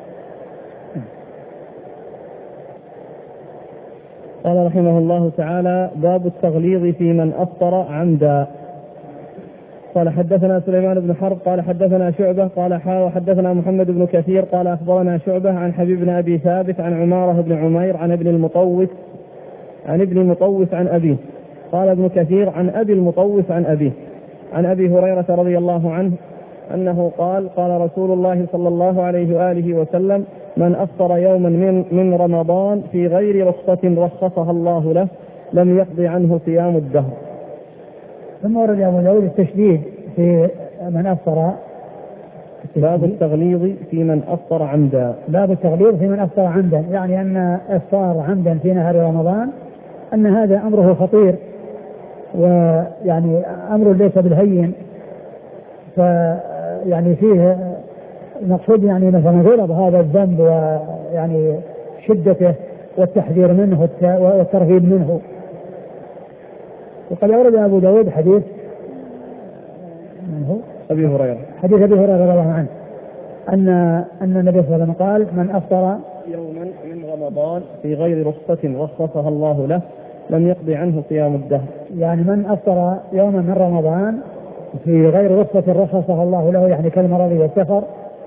قال رحمه الله تعالى: باب التغليظ في من أفطر عمدا. قال حدثنا سليمان بن حرب قال حدثنا شعبة قال حا وحدثنا محمد بن كثير قال أخبرنا شعبة عن حبيب بن أبي ثابت عن عمارة بن عمير عن ابن المطوف عن ابن المطوف عن أبيه. قال ابن كثير عن أبي المطوف عن أبيه عن أبي هريرة رضي الله عنه أنه قال: قال رسول الله صلى الله عليه وآله وسلم: من أفطر يوما من, من رمضان في غير رخصة رخصها الله له لم يقض عنه صيام الدهر. ثم ورد أبو داود التشديد في من أفطر. باب التغليظ في من أفطر عمدا. باب التغليظ في من أفطر عمدا، يعني أن إفطار عمدا في نهار رمضان أن هذا أمره خطير، ويعني أمر ليس بالهين، فيعني فيه المقصود يعني مثلا غلظ هذا الذنب ويعني شدته والتحذير منه والترهيب منه. وقد أورد أبو داود حديث من هو؟ أبي هريرة، حديث أبي هريرة رضي الله عنه أن أن النبي صلى الله عليه وسلم قال: من أفطر يوما من رمضان في غير رخصة رخصها الله له لم يقض عنه صيام الدهر. يعني من أفطر يوما من رمضان في غير رخصة رخصها الله له، يعني كالمرض والسفر،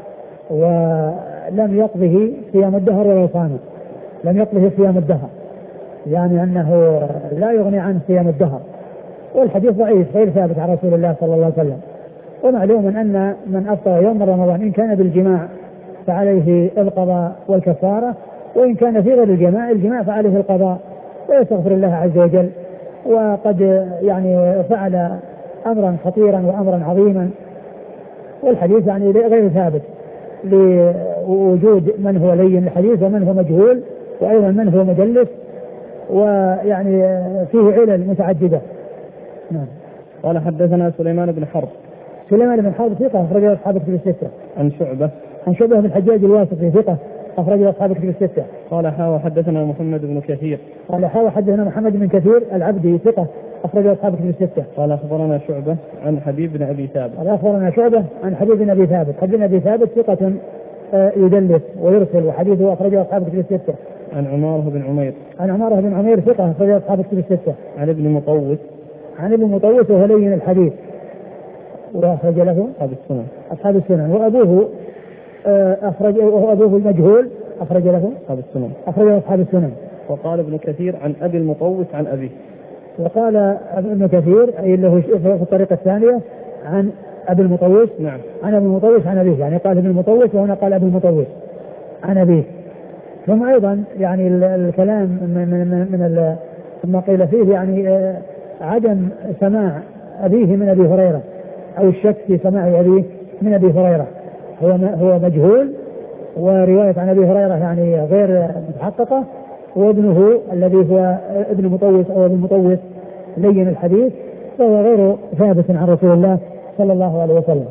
ولم يقضه صيام الدهر ولا صامه، لم يقضه صيام الدهر، يعني أنه لا يغني عن صيام الدهر. والحديث ضعيف غير ثابت عن رسول الله صلى الله عليه وسلم. ومعلوم أن من أفطر يوم رمضان إن كان بالجماع فعليه القضاء والكفارة، وإن كان في غير الجماع الجماع فعليه القضاء ويستغفر الله عز وجل. وقد يعني فعل أمرا خطيرا وأمرا عظيما، والحديث يعني غير ثابت ووجود من هو لين الحديث ومن هو مجهول، وأيضا من هو مدلس، ويعني فيه علل متعددة. نعم. قال حدثنا سليمان بن حرب. سليمان بن حرب ثقة أخرجه أصحاب الكتب الستة. عن شعبة. عن شعبة بن الحجاج الواسطي ثقة أخرجه أصحاب الكتب الستة. قال حاوى حدثنا محمد بن كثير. قال حاوى حدثنا محمد بن كثير العبدي ثقة أخرجه أصحاب الكتب الستة. قال أخبرنا شعبة عن حبيب بن أبي ثابت. قال أخبرنا شعبة عن حبيب بن أبي ثابت. حبيب بن أبي ثابت ثقة يدلس ويرسل، وحديثه أخرجه أصحاب الكتب الستة. عن عمارة بن عمير. عن عمارة بن عمير ثقة أخرجه أصحاب الكتب الستة. عن ابن مطوس. عن ابن مطوس وهو لين الحديث وأخرج له أصحاب السنن. أصحاب السنن. وأبوه أخرج وهو أبوه المجهول أخرج له أصحاب السنن. أخرجه أصحاب السنن. وقال ابن كثير عن أبي المطوس عن أبيه. وقال ابن كثير أي له في الطريقة الثانية عن أبي المطوس. نعم. عن أبي المطوس عن أبيه، يعني قال ابن المطوس وهنا قال أبي المطوس عن أبيه. ثم أيضا يعني الكلام من من من ما قيل فيه يعني عدم سماع أبيه من أبي هريرة، أو الشك في سماع أبيه من أبي هريرة، هو هو مجهول، ورواية عن أبي هريرة يعني غير متحققة، وابنه الذي هو ابن مطوس أو ابن مطوس لين الحديث، فهو غير ثابت عن رسول الله صلى الله عليه وسلم.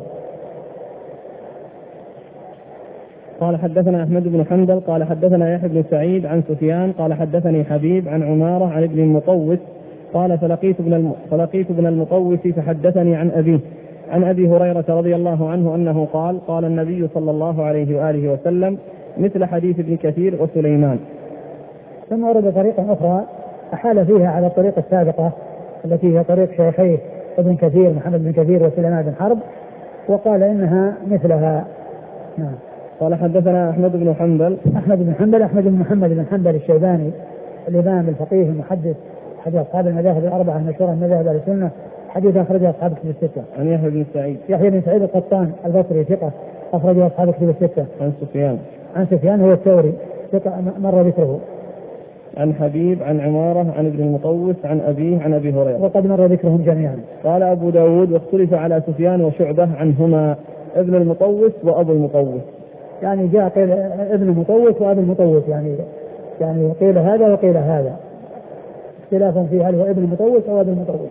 قال حدثنا أحمد بن حنبل قال حدثنا يحيى بن سعيد عن سفيان قال حدثني حبيب عن عمارة عن ابن المطوس قال فلقيت ابن الم... فلقيت ابن المطوس فحدثني عن أبيه عن أبي هريرة رضي الله عنه أنه قال قال النبي صلى الله عليه وآله وسلم مثل حديث ابن كثير وسليمان. ثم ورد طريقة أخرى أحال فيها على الطريقة السابقة التي هي طريق شيخيه ابن كثير محمد بن كثير وسليمان بن حرب، وقال إنها مثلها. نعم. قال حدثنا أحمد بن حنبل. أحمد بن حنبل أحمد بن محمد بن حنبل الشيباني الإمام الفقيه المحدث حديث أصحاب المذاهب الأربعة المشهورة من مذاهب أهل السنة، حديث أخرجه أصحاب الكتب الستة. عن يحيى بن سعيد. يحيى بن سعيد القطان البصري ثقة أخرجه أصحاب الكتب الستة. عن سفيان. عن سفيان هو الثوري ثقة مر ذكره. عن حبيب عن عمارة عن ابن المطوس عن أبيه عن أبي هريرة وقد مر ذكرهم جميعا. قال أبو داود واختلف على سفيان وشعبة عنهما ابن المطوس وأبو المطوس، يعني جاء قيل ابن المطوس وأبو المطوس، يعني يعني قيل هذا وقيل هذا، اختلافا في هل هو ابن المطوس أو أبو المطوس.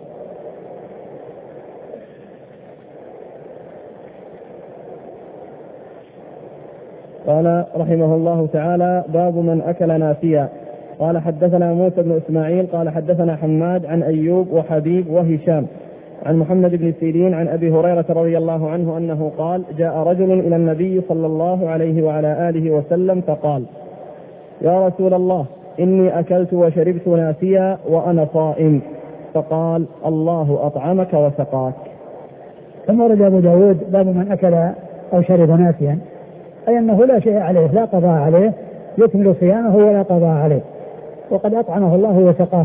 قال رحمه الله تعالى باب من أكل ناسيا. قال حدثنا موسى بن إسماعيل قال حدثنا حماد عن أيوب وحبيب وهشام عن محمد بن سيرين عن أبي هريرة رضي الله عنه أنه قال جاء رجل إلى النبي صلى الله عليه وعلى آله وسلم فقال يا رسول الله إني أكلت وشربت ناسيا وأنا صائم، فقال الله أطعمك وسقاك. ثم ورد أبو داود باب من أكل أو شرب ناسيا، أي أنه لا شيء عليه، لا قضاء عليه، يكمل صيامه ولا قضاء عليه، وقد أطعمه الله وسقاه،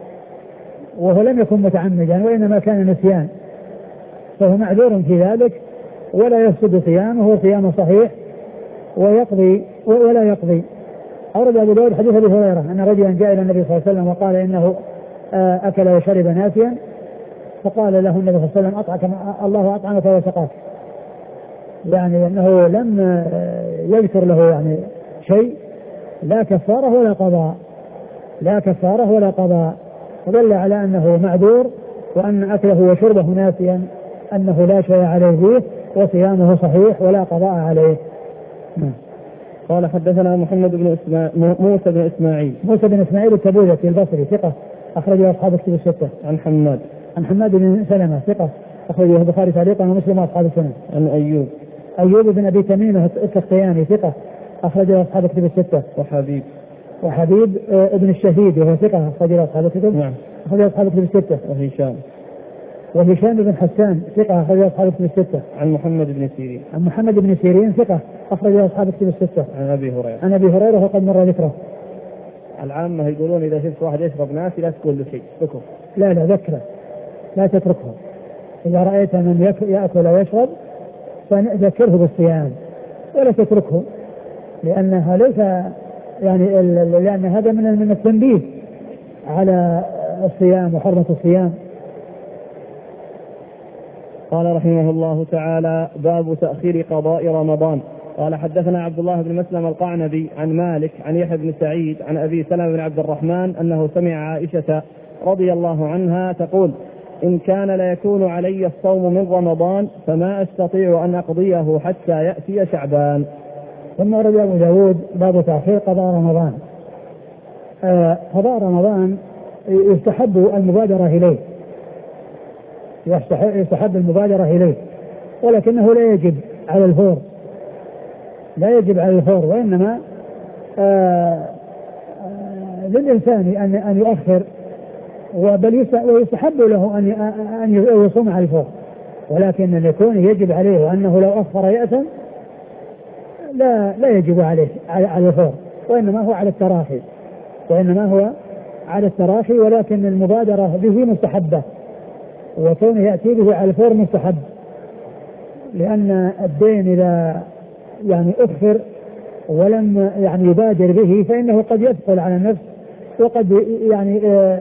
وهو لم يكن متعمدا وإنما كان نسيان، فهو معذور في ذلك ولا يفسد صيامه وصيامه صحيح ويقضي ولا يقضي. أورد أبو داود حديث أبي هريرة أن رجلا جاء إلى النبي صلى الله عليه وسلم وقال إنه أكل وشرب ناسيا، فقال له النبي صلى الله عليه وسلم أطعمك الله أطعمك وسقاك، يعني أنه لم يذكر له يعني شيء، لا كفارة ولا قضاء، لا كفارة ولا قضاء، ودل على أنه معذور، وأن أكله وشربه ناسيا أنه لا شيء عليه فيه وصيامه صحيح ولا قضاء عليه. قال حدثنا محمد بن إسماعيل موسى بن إسماعيل موسى بن إسماعيل التبوذكي البصري ثقة أخرجه أصحاب الكتب الستة. عن حماد عن حماد بن سلمة ثقة أخرجه البخاري تعليقا ومسلم وأصحاب السنن. عن أيوب أيوب بن أبي تميمة السختياني ثقة أخرجه أصحاب الكتب الستة. وحبيب وحبيب ابن الشهيد وهو ثقة أخرجه أصحاب الكتب. نعم. أخرجه أصحاب الكتب الستة. وهشام وهشام بن حسان ثقة أخرجه أصحاب الكتب الستة. عن محمد بن سيرين عن محمد بن سيرين ثقة أخرجه أصحاب الكتب الستة. عن أبي هريرة عن أبي هريرة وقد مر ذكره. العامة يقولون إذا شفت واحد يشرب ناسي لا تقول له شيء، اتركه. لا لا ذكره، لا تتركه. إذا رأيت من يأكل ويشرب فذكره بالصيام ولا تتركه، لأنها ليس يعني لأن هذا من من التنبيه على الصيام وحرمة الصيام. قال رحمه الله تعالى باب تأخير قضاء رمضان. قال حدثنا عبد الله بن مسلم القعنبي عن مالك عن يحيى بن سعيد عن أبي سلمة بن عبد الرحمن أنه سمع عائشة رضي الله عنها تقول إن كان ليكون علي الصوم من رمضان فما أستطيع أن أقضيه حتى يأتي شعبان. ثم ورد أبو داود باب تأخير قضاء رمضان. آه قضاء رمضان يستحب المبادرة إليه، يستحب المبادرة إليه، ولكنه لا يجب على الفور، لا يجب على الفور، وإنما آه آه للإنسان أن أن يؤخر، وبل ويستحب له أن أن يصوم على الفور، ولكن أن يكون يجب عليه وأنه لو أخر يأثم لا لا يجب عليه على الفور، وإنما هو على التراخي، وإنما هو على التراخي، ولكن المبادرة به مستحبة، وكونه يأتي به على الفور مستحب، لأن الدين إذا يعني أخر ولم يعني يبادر به فإنه قد يثقل على النفس، وقد يعني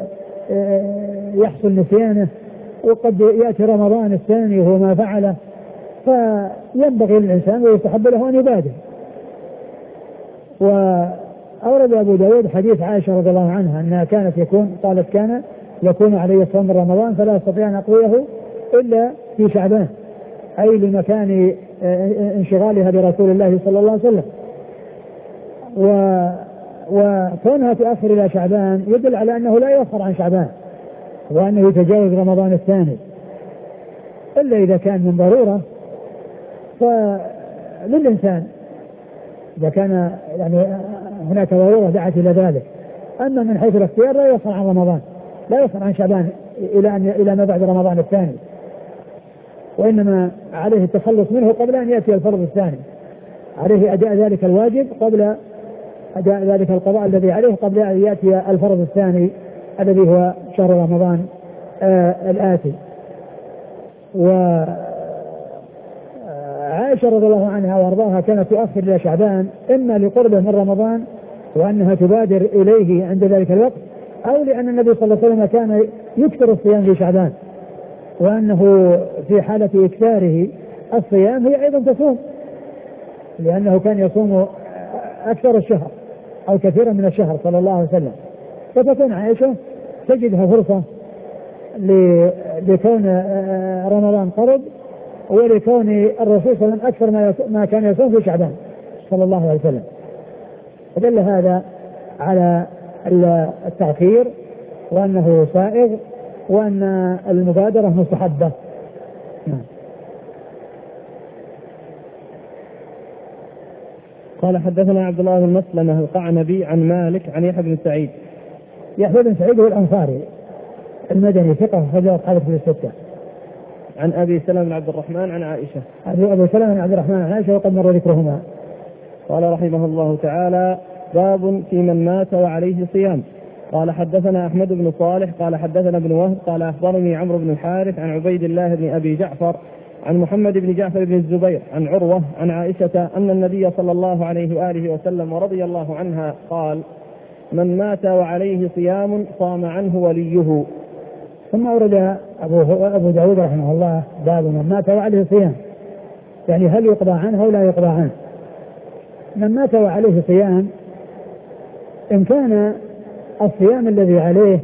يحصل نسيانه، وقد يأتي رمضان الثاني وهو ما فعله، فينبغي للإنسان ويستحب له أن يبادر. وأورد أبو داود حديث عائشة رضي الله عنها أنها كانت يكون قالت كان يكون علي صوم رمضان فلا أستطيع أن أقضيه إلا في شعبان، أي لمكان انشغالها برسول الله صلى الله عليه وسلم. و وكونها تؤخر إلى شعبان يدل على أنه لا يؤخر عن شعبان، وأنه يتجاوز رمضان الثاني، إلا إذا كان من ضرورة فللإنسان إذا كان يعني هناك ضرورة دعت إلى ذلك. أما من حيث الاختيار لا يؤخر عن رمضان، لا يؤخر عن شعبان إلى أن إلى ما بعد رمضان الثاني، وإنما عليه التخلص منه قبل أن يأتي الفرض الثاني، عليه أداء ذلك الواجب قبل أداء ذلك القضاء الذي عليه قبل أن يأتي الفرض الثاني الذي هو شهر رمضان آه الآتي. وعائشة رضي الله عنها وارضاها كانت تؤخر إلى شعبان إما لقربه من رمضان وأنها تبادر إليه عند ذلك الوقت، أو لأن النبي صلى الله عليه وسلم كان يكثر الصيام في شعبان، وأنه في حالة إكثاره الصيام هي أيضا تصوم، لأنه كان يصوم أكثر الشهر أو كثيرا من الشهر صلى الله عليه وسلم. فتكون عائشة تجدها فرصة لكون رمضان قرب، ولكون الرسول صلى الله عليه وسلم أكثر ما كان يصوم في شعبان صلى الله عليه وسلم. فدل هذا على التأخير وأنه سائغ وأن المبادرة مستحبة. نعم. قال حدثنا عبد الله بن مسلمة القعنبي عن مالك عن يحيى بن سعيد. يحيى بن سعيد هو الأنصاري المدني ثقة خرج أصحابه في الستة. عن أبي سلمة بن عبد الرحمن عن عائشة. أبي سلمة بن عبد الرحمن عن عائشة وقد مر ذكرهما. قال رحمه الله تعالى: باب في من مات وعليه صيام. قال حدثنا أحمد بن صالح قال حدثنا ابن وهب قال أخبرني عمرو بن الحارث عن عبيد الله بن أبي جعفر عن محمد بن جعفر بن الزبير عن عروة عن عائشة أن النبي صلى الله عليه وآله وسلم ورضي الله عنها قال: من مات وعليه صيام صام عنه وليه. ثم أورد أبو, أبو داود رحمه الله باب من مات وعليه صيام، يعني هل يقضى عنه أو لا يقضى عنه. من مات وعليه صيام إن كان الصيام الذي عليه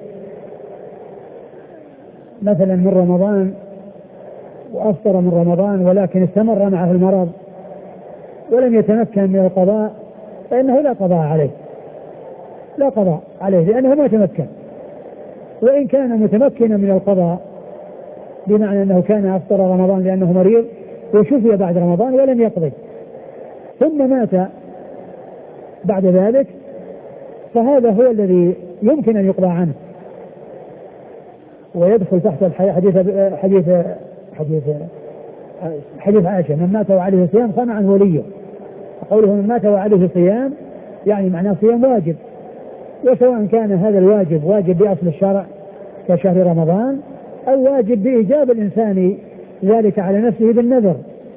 مثلا من رمضان وأفطر من رمضان ولكن استمر معه المرض ولم يتمكن من القضاء فإنه لا قضاء عليه، لا قضاء عليه لأنه ما تمكن. وإن كان متمكنا من القضاء بمعنى أنه كان أفطر رمضان لأنه مريض وشفي بعد رمضان ولم يقضي ثم مات بعد ذلك، فهذا هو الذي يمكن أن يقضى عنه ويدخل تحت حديث حديث حديث حديث عائشة: من مات وعليه صيام صام عنه وليه. قوله من مات وعليه صيام يعني معناه صيام واجب، وسواء كان هذا الواجب واجب بأصل الشرع كشهر رمضان أو واجب بإيجاب الإنسان ذلك على نفسه بالنذر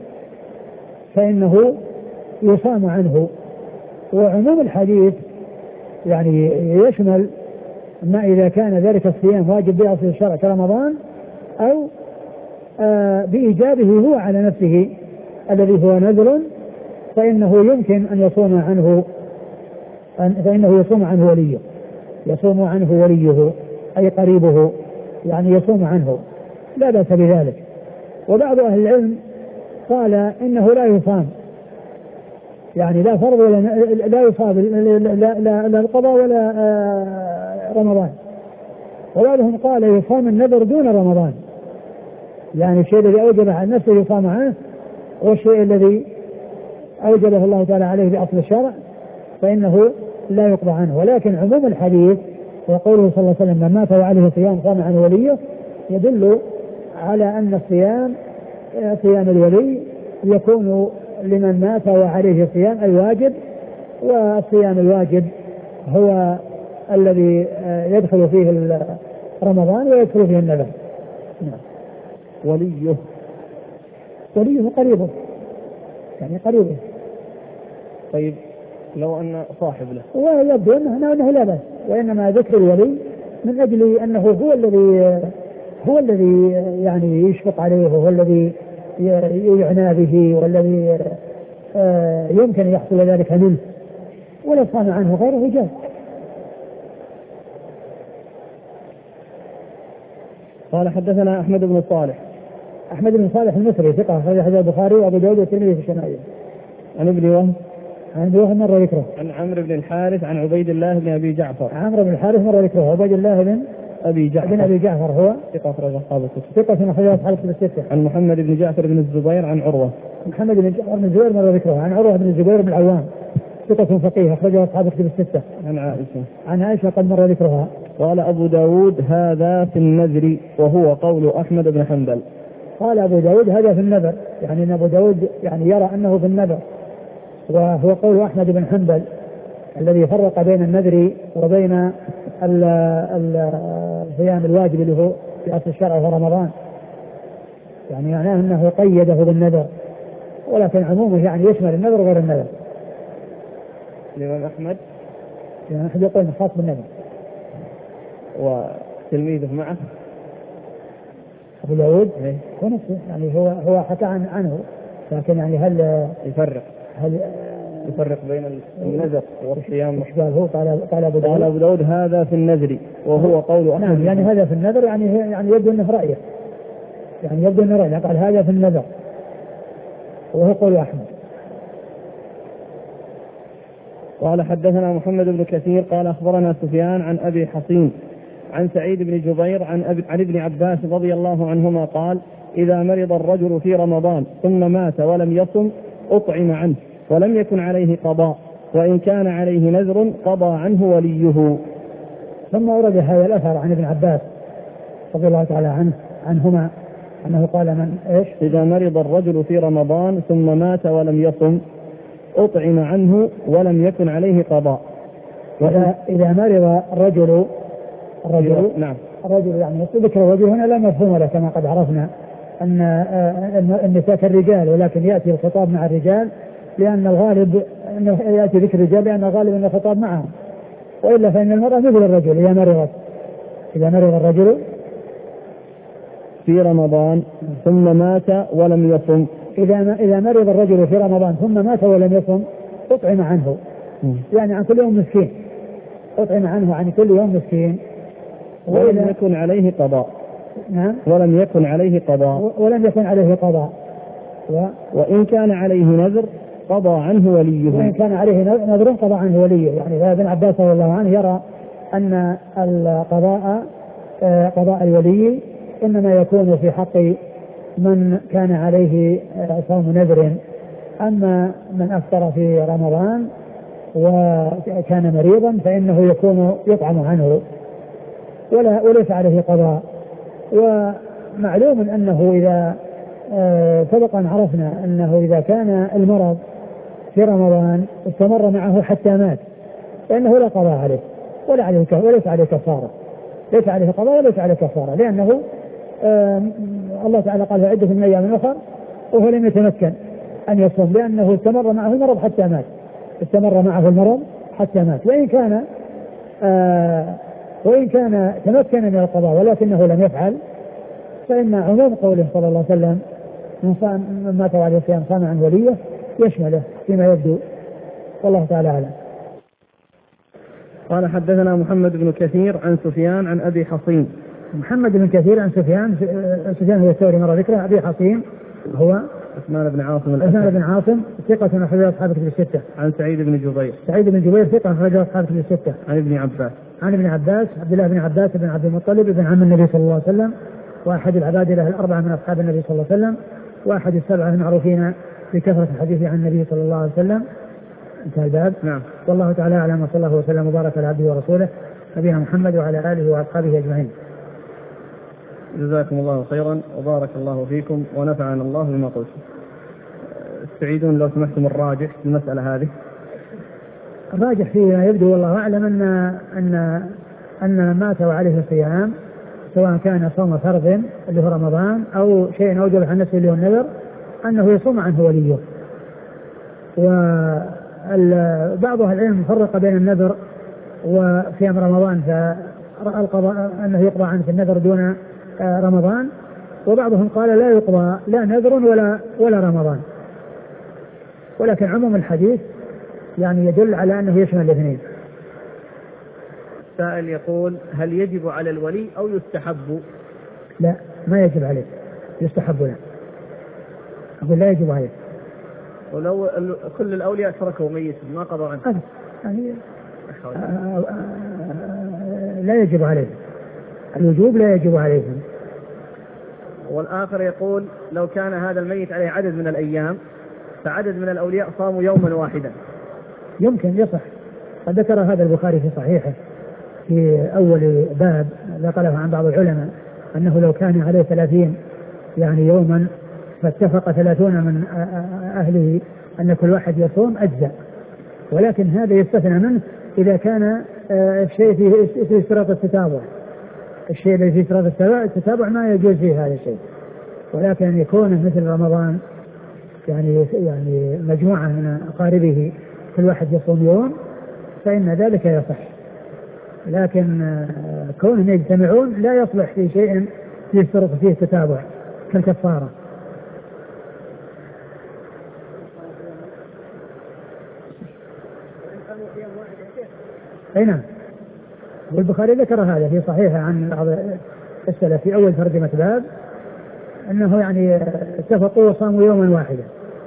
فإنه يصام عنه. وعموم الحديث يعني يشمل ما إذا كان ذلك الصيام واجب بأصل الشرع كرمضان أو آه بإيجابه هو على نفسه الذي هو نذر فإنه يمكن أن يصوم عنه فإنه يصوم عنه وليه يصوم عنه وليه أي قريبه، يعني يصوم عنه لا بأس بذلك. وبعض أهل العلم قال إنه لا يصام، يعني لا فرض ولا لا يصاب لا, لا, لا القضاء ولا رمضان. وبعضهم قال يصام النذر دون رمضان، يعني الشيء الذي أوجب على نفسه يصام عنه، والشيء الذي أوجبه الله تعالى عليه بأصل الشرع فإنه لا يقضى عنه. ولكن عموم الحديث وقوله صلى الله عليه وسلم من مات وعليه صيام صام عن وليه يدل على أن الصيام صيام الولي يكون لمن مات وعليه صيام أي واجب، والصيام الواجب هو الذي يدخل فيه رمضان ويدخل فيه النذر. وليه وليه قريبه، يعني قريبه. طيب لو أن صاحب له ويبدو أنه, أنه لا بأس، وإنما ذكر الولي من أجل أنه هو الذي هو الذي يعني يشفق عليه، هو الذي يعنى به، والذي يمكن يحصل ذلك منه، ولا صام عنه غيره جاز. قال حدثنا أحمد بن صالح أحمد بن صالح المصري ثقة أخرج حديث البخاري وأبو داود والترمذي في الشمائل. عن ابن وهب عن ابن وهب مرة ذكره. عن عمرو بن الحارث عن عبيد الله بن أبي جعفر. عمرو بن الحارث مرة ذكره. عبيد الله بن أبي جعفر بن أبي جعفر هو ثقة أخرج أصحاب الكتب. ثقة أخرج أصحاب الكتب الستة. عن محمد بن جعفر بن الزبير عن عروة. محمد بن جعفر بن الزبير مرة ذكره. عن عروة بن الزبير بن العوام ثقة فقيه أخرج أصحاب الكتب الستة. عن عائشة عن عائشة قد مر ذكرها. قال أبو داود هذا في النذر وهو قول أحمد بن حنبل. قال أبو داود هذا في النذر، يعني أن أبو داود يعني يرى أنه في النذر، وهو قول أحمد بن حنبل الذي فرق بين النذر وبين الصيام الواجب اللي هو في أصل الشرع وهو رمضان، يعني معناه أنه قيده بالنذر، ولكن عمومه يعني يشمل النذر وغير النذر. الإمام أحمد يعني أحد يقول خاص بالنذر وتلميذه معه أبو داود هو نفسه، يعني هو هو حكى عن عنه، لكن يعني هل يفرق هل يفرق بين النذر والصيام؟ قال هو قال قال أبو داود قال أبو داود هذا في النذر وهو قول أحمد. نعم، يعني هذا في النذر، يعني يعني يبدو أنه رأيه، يعني يبدو أنه رأيه، قال هذا في النذر وهو قول أحمد. قال حدثنا محمد بن كثير قال أخبرنا سفيان عن أبي حصين عن سعيد بن جبير عن, أبي عن ابن عباس رضي الله عنهما قال إذا مرض الرجل في رمضان ثم مات ولم يصم أطعم عنه ولم يكن عليه قضاء، وإن كان عليه نذر قضى عنه وليه. ثم ورد هذا الأثر عن ابن عباس رضي الله تعالى عنه عنهما أنه قال من إيش إذا مرض الرجل في رمضان ثم مات ولم يصم أطعم عنه ولم يكن عليه قضاء. وإذا إذا مرض الرجل الرجل نعم الرجل يعني ذكر الرجل هنا لا مفهوم له، كما قد عرفنا أن النساء كالرجال، ولكن يأتي الخطاب مع الرجال لأن الغالب أنه يأتي ذكر الرجال لأن الغالب أن الخطاب معهم، وإلا فإن المرأة مثل الرجل إذا مرضت إذا مرض الرجل في رمضان ثم مات ولم يصم إذا إذا مرض الرجل في رمضان ثم مات ولم يصم أطعم عنه، يعني عن كل يوم مسكين، أطعم عنه عن كل يوم مسكين ولم يكن عليه قضاء. نعم ولم يكن عليه قضاء ولم يكن عليه قضاء و... وإن كان عليه نذر قضى عنه وليه. وإن كان عليه نذر قضى عنه وليه. يعني ابن عباس رضي الله عنه يرى أن القضاء قضاء الولي إنما يكون في حق من كان عليه صوم نذر، أما من أفطر في رمضان وكان مريضا فإنه يكون يطعم عنه ولا وليس عليه قضاء. ومعلوم أنه إذا سبق أن عرفنا أنه إذا كان المرض في رمضان استمر معه حتى مات فإنه لا قضاء عليه ولا عليه وليس عليه كفارة، ليس عليه قضاء وليس عليه كفارة، لأنه الله تعالى قال في عدة من أيام أخرى وهو لم يتمكن أن يصوم لأنه استمر معه المرض حتى مات، استمر معه المرض حتى مات. وإن كان آه وإن كان تمكن من القضاء ولكنه لم يفعل فإن عموم قوله صلى الله عليه وسلم من مات وعليه صيام صام عن وليه يشمله فيما يبدو، والله تعالى أعلم. قال حدثنا محمد بن كثير عن سفيان عن أبي حصين. محمد بن كثير عن سفيان سفيان هو الثوري مرة ذكره. أبي حصين هو عثمان بن عاصم عثمان بن عاصم ثقة أخرج أصحاب الكتب الستة. عن سعيد بن جبير سعيد بن جبير ثقة أخرج أصحاب الكتب الستة. عن ابن عباس عن ابن عباس عبد الله بن عباس بن عبد المطلب بن عم النبي صلى الله عليه وسلم، وأحد العبادلة الأربعة من أصحاب النبي صلى الله عليه وسلم، وأحد السبعة المعروفين بكثرة الحديث عن النبي صلى الله عليه وسلم. انتهى الباب. نعم. والله تعالى أعلم، وصلى الله وسلم وبارك على عبده ورسوله نبينا محمد وعلى آله وأصحابه أجمعين. جزاكم الله خيرا وبارك الله فيكم ونفعنا الله بما قلتم. استعيدون لو سمحتم الراجح في المسألة هذه. الراجح فيما يبدو والله أعلم أن أن أن مات وعليه الصيام، سواء كان صوم فرض اللي هو رمضان أو شيء أوجب عن نفسه اللي هو النذر، أنه يصوم عنه وليه. وبعض أهل العلم فرق بين النذر وصيام رمضان، فرأى القضاء أنه يقضى عنه في النذر دون رمضان، وبعضهم قال لا يقضى لا نذر ولا ولا رمضان. ولكن عموم الحديث يعني يدل على أنه يشمل الاثنين. سائل يقول: هل يجب على الولي أو يستحب؟ لا، ما يجب عليه، يستحب له. أقول لا يجب عليه. ولو كل الأولياء تركوا ميت ما قضوا عنه يعني لا يجب عليه، الوجوب لا يجب عليهم. والآخر يقول: لو كان هذا الميت عليه عدد من الأيام فعدد من الأولياء صاموا يوما واحدا. يمكن يصح، قد ذكر هذا البخاري في صحيحه في أول باب نقله عن بعض العلماء أنه لو كان عليه ثلاثين يعني يوما فاتفق ثلاثون من أهله أن كل واحد يصوم أجزاء، ولكن هذا يستثنى منه إذا كان الشيء فيه اشتراط التتابع. الشيء الذي فيه اشتراط التتابع ما يجوز فيه هذا الشيء، ولكن يكون مثل رمضان يعني يعني مجموعة من أقاربه كل واحد يصوم يوم فإن ذلك يصح. لكن كونهم يجتمعون لا يصلح في شيء يشترط فيه تتابع كالكفارة. أي نعم. والبخاري ذكر هذا في صحيحه عن بعض السلف في أول ترجمة باب أنه يعني اتفقوا وصاموا يوما واحدا.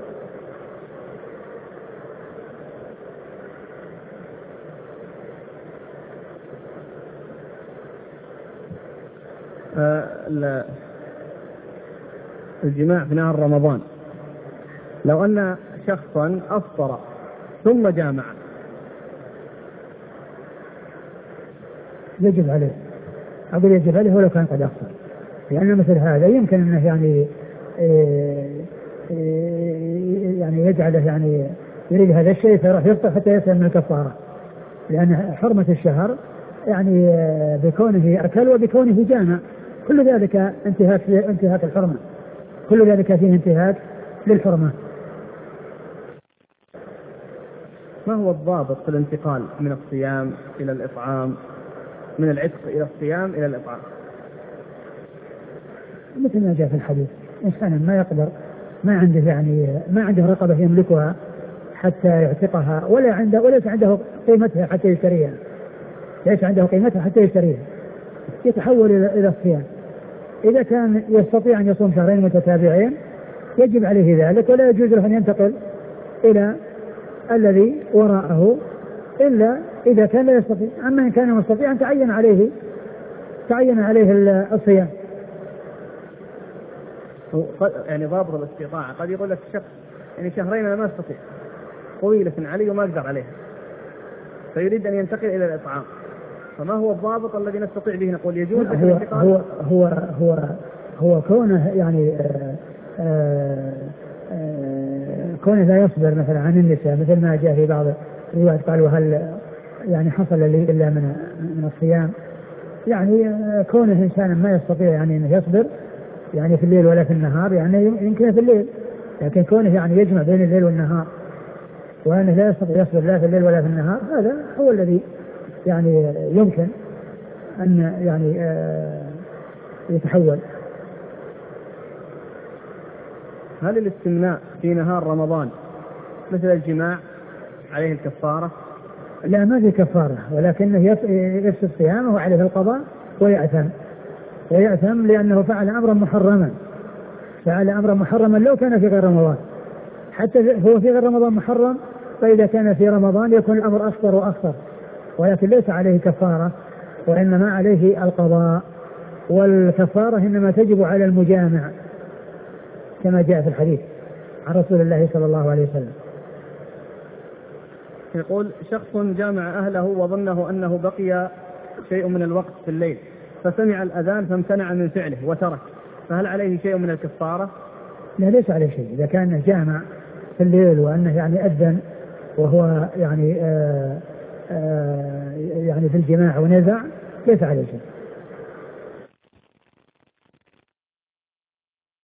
الجماع في نهار رمضان، لو أن شخصا أفطر ثم جامع يجب عليه. أقول يجب عليه ولو كان قد أفطر، لأن مثل هذا يمكن أنه يعني إيه إيه يعني يجعله يعني يريد هذا الشيء فيروح يفطر حتى يسلم من الكفارة، لأن حرمة الشهر يعني بكونه أكل وبكونه جامع، كل ذلك انتهاك انتهاك الحرمة، كل ذلك فيه انتهاك للحرمة. ما هو الضابط في الانتقال من الصيام إلى الإطعام، من العتق إلى الصيام إلى الإطعام؟ مثل ما جاء في الحديث، إنسان ما يقدر، ما عنده يعني ما عنده رقبة يملكها حتى يعتقها، ولا عنده وليس عنده قيمتها حتى يشتريها، ليس عنده قيمتها حتى يشتريها، يتحول إلى الصيام. إذا كان يستطيع أن يصوم شهرين متتابعين يجب عليه ذلك، ولا يجوز له أن ينتقل إلى الذي وراءه إلا إذا كان لا يستطيع. أما إن كان مستطيعا تعين عليه تعين عليه الصيام. يعني ضابط الاستطاعة قد يقول لك الشخص يعني شهرين أنا ما استطيع، طويلة علي وما أقدر عليها، فيريد أن ينتقل إلى الإطعام، فما هو الضابط الذي نستطيع به نقول يجوز؟ هو هو هو هو هو كونه يعني آآ آآ آآ كونه لا يصبر مثلا عن النساء، مثل ما جاء في بعض الروايات قالوا هل يعني حصل لي إلا من من الصيام، يعني كونه إنسانا ما يستطيع يعني أنه يصبر يعني في الليل ولا في النهار، يعني يمكن في الليل، لكن كونه يعني يجمع بين الليل والنهار وأنه لا يستطيع يصبر لا في الليل ولا في النهار، هذا هو الذي يعني يمكن أن يعني يتحول. هل الاستمناء في نهار رمضان مثل الجماع عليه الكفارة؟ لا ما في كفارة، ولكنه يفسد صيامه وعليه القضاء ويأثم ويأثم لأنه فعل أمرا محرما فعل أمرا محرما لو كان في غير رمضان، حتى هو في غير رمضان محرم، فإذا كان في رمضان يكون الأمر أخطر وأخطر، ولكن ليس عليه كفارة وإنما عليه القضاء، والكفارة إنما تجب على المجامع كما جاء في الحديث عن رسول الله صلى الله عليه وسلم. يقول شخص جامع أهله وظنه أنه بقي شيء من الوقت في الليل فسمع الأذان فامتنع من فعله وترك، فهل عليه شيء من الكفارة؟ لا ليس عليه شيء، إذا كان جامع في الليل وأنه يعني أذن وهو يعني آآ آآ يعني في الجماع ونزع ليس عليه شيء.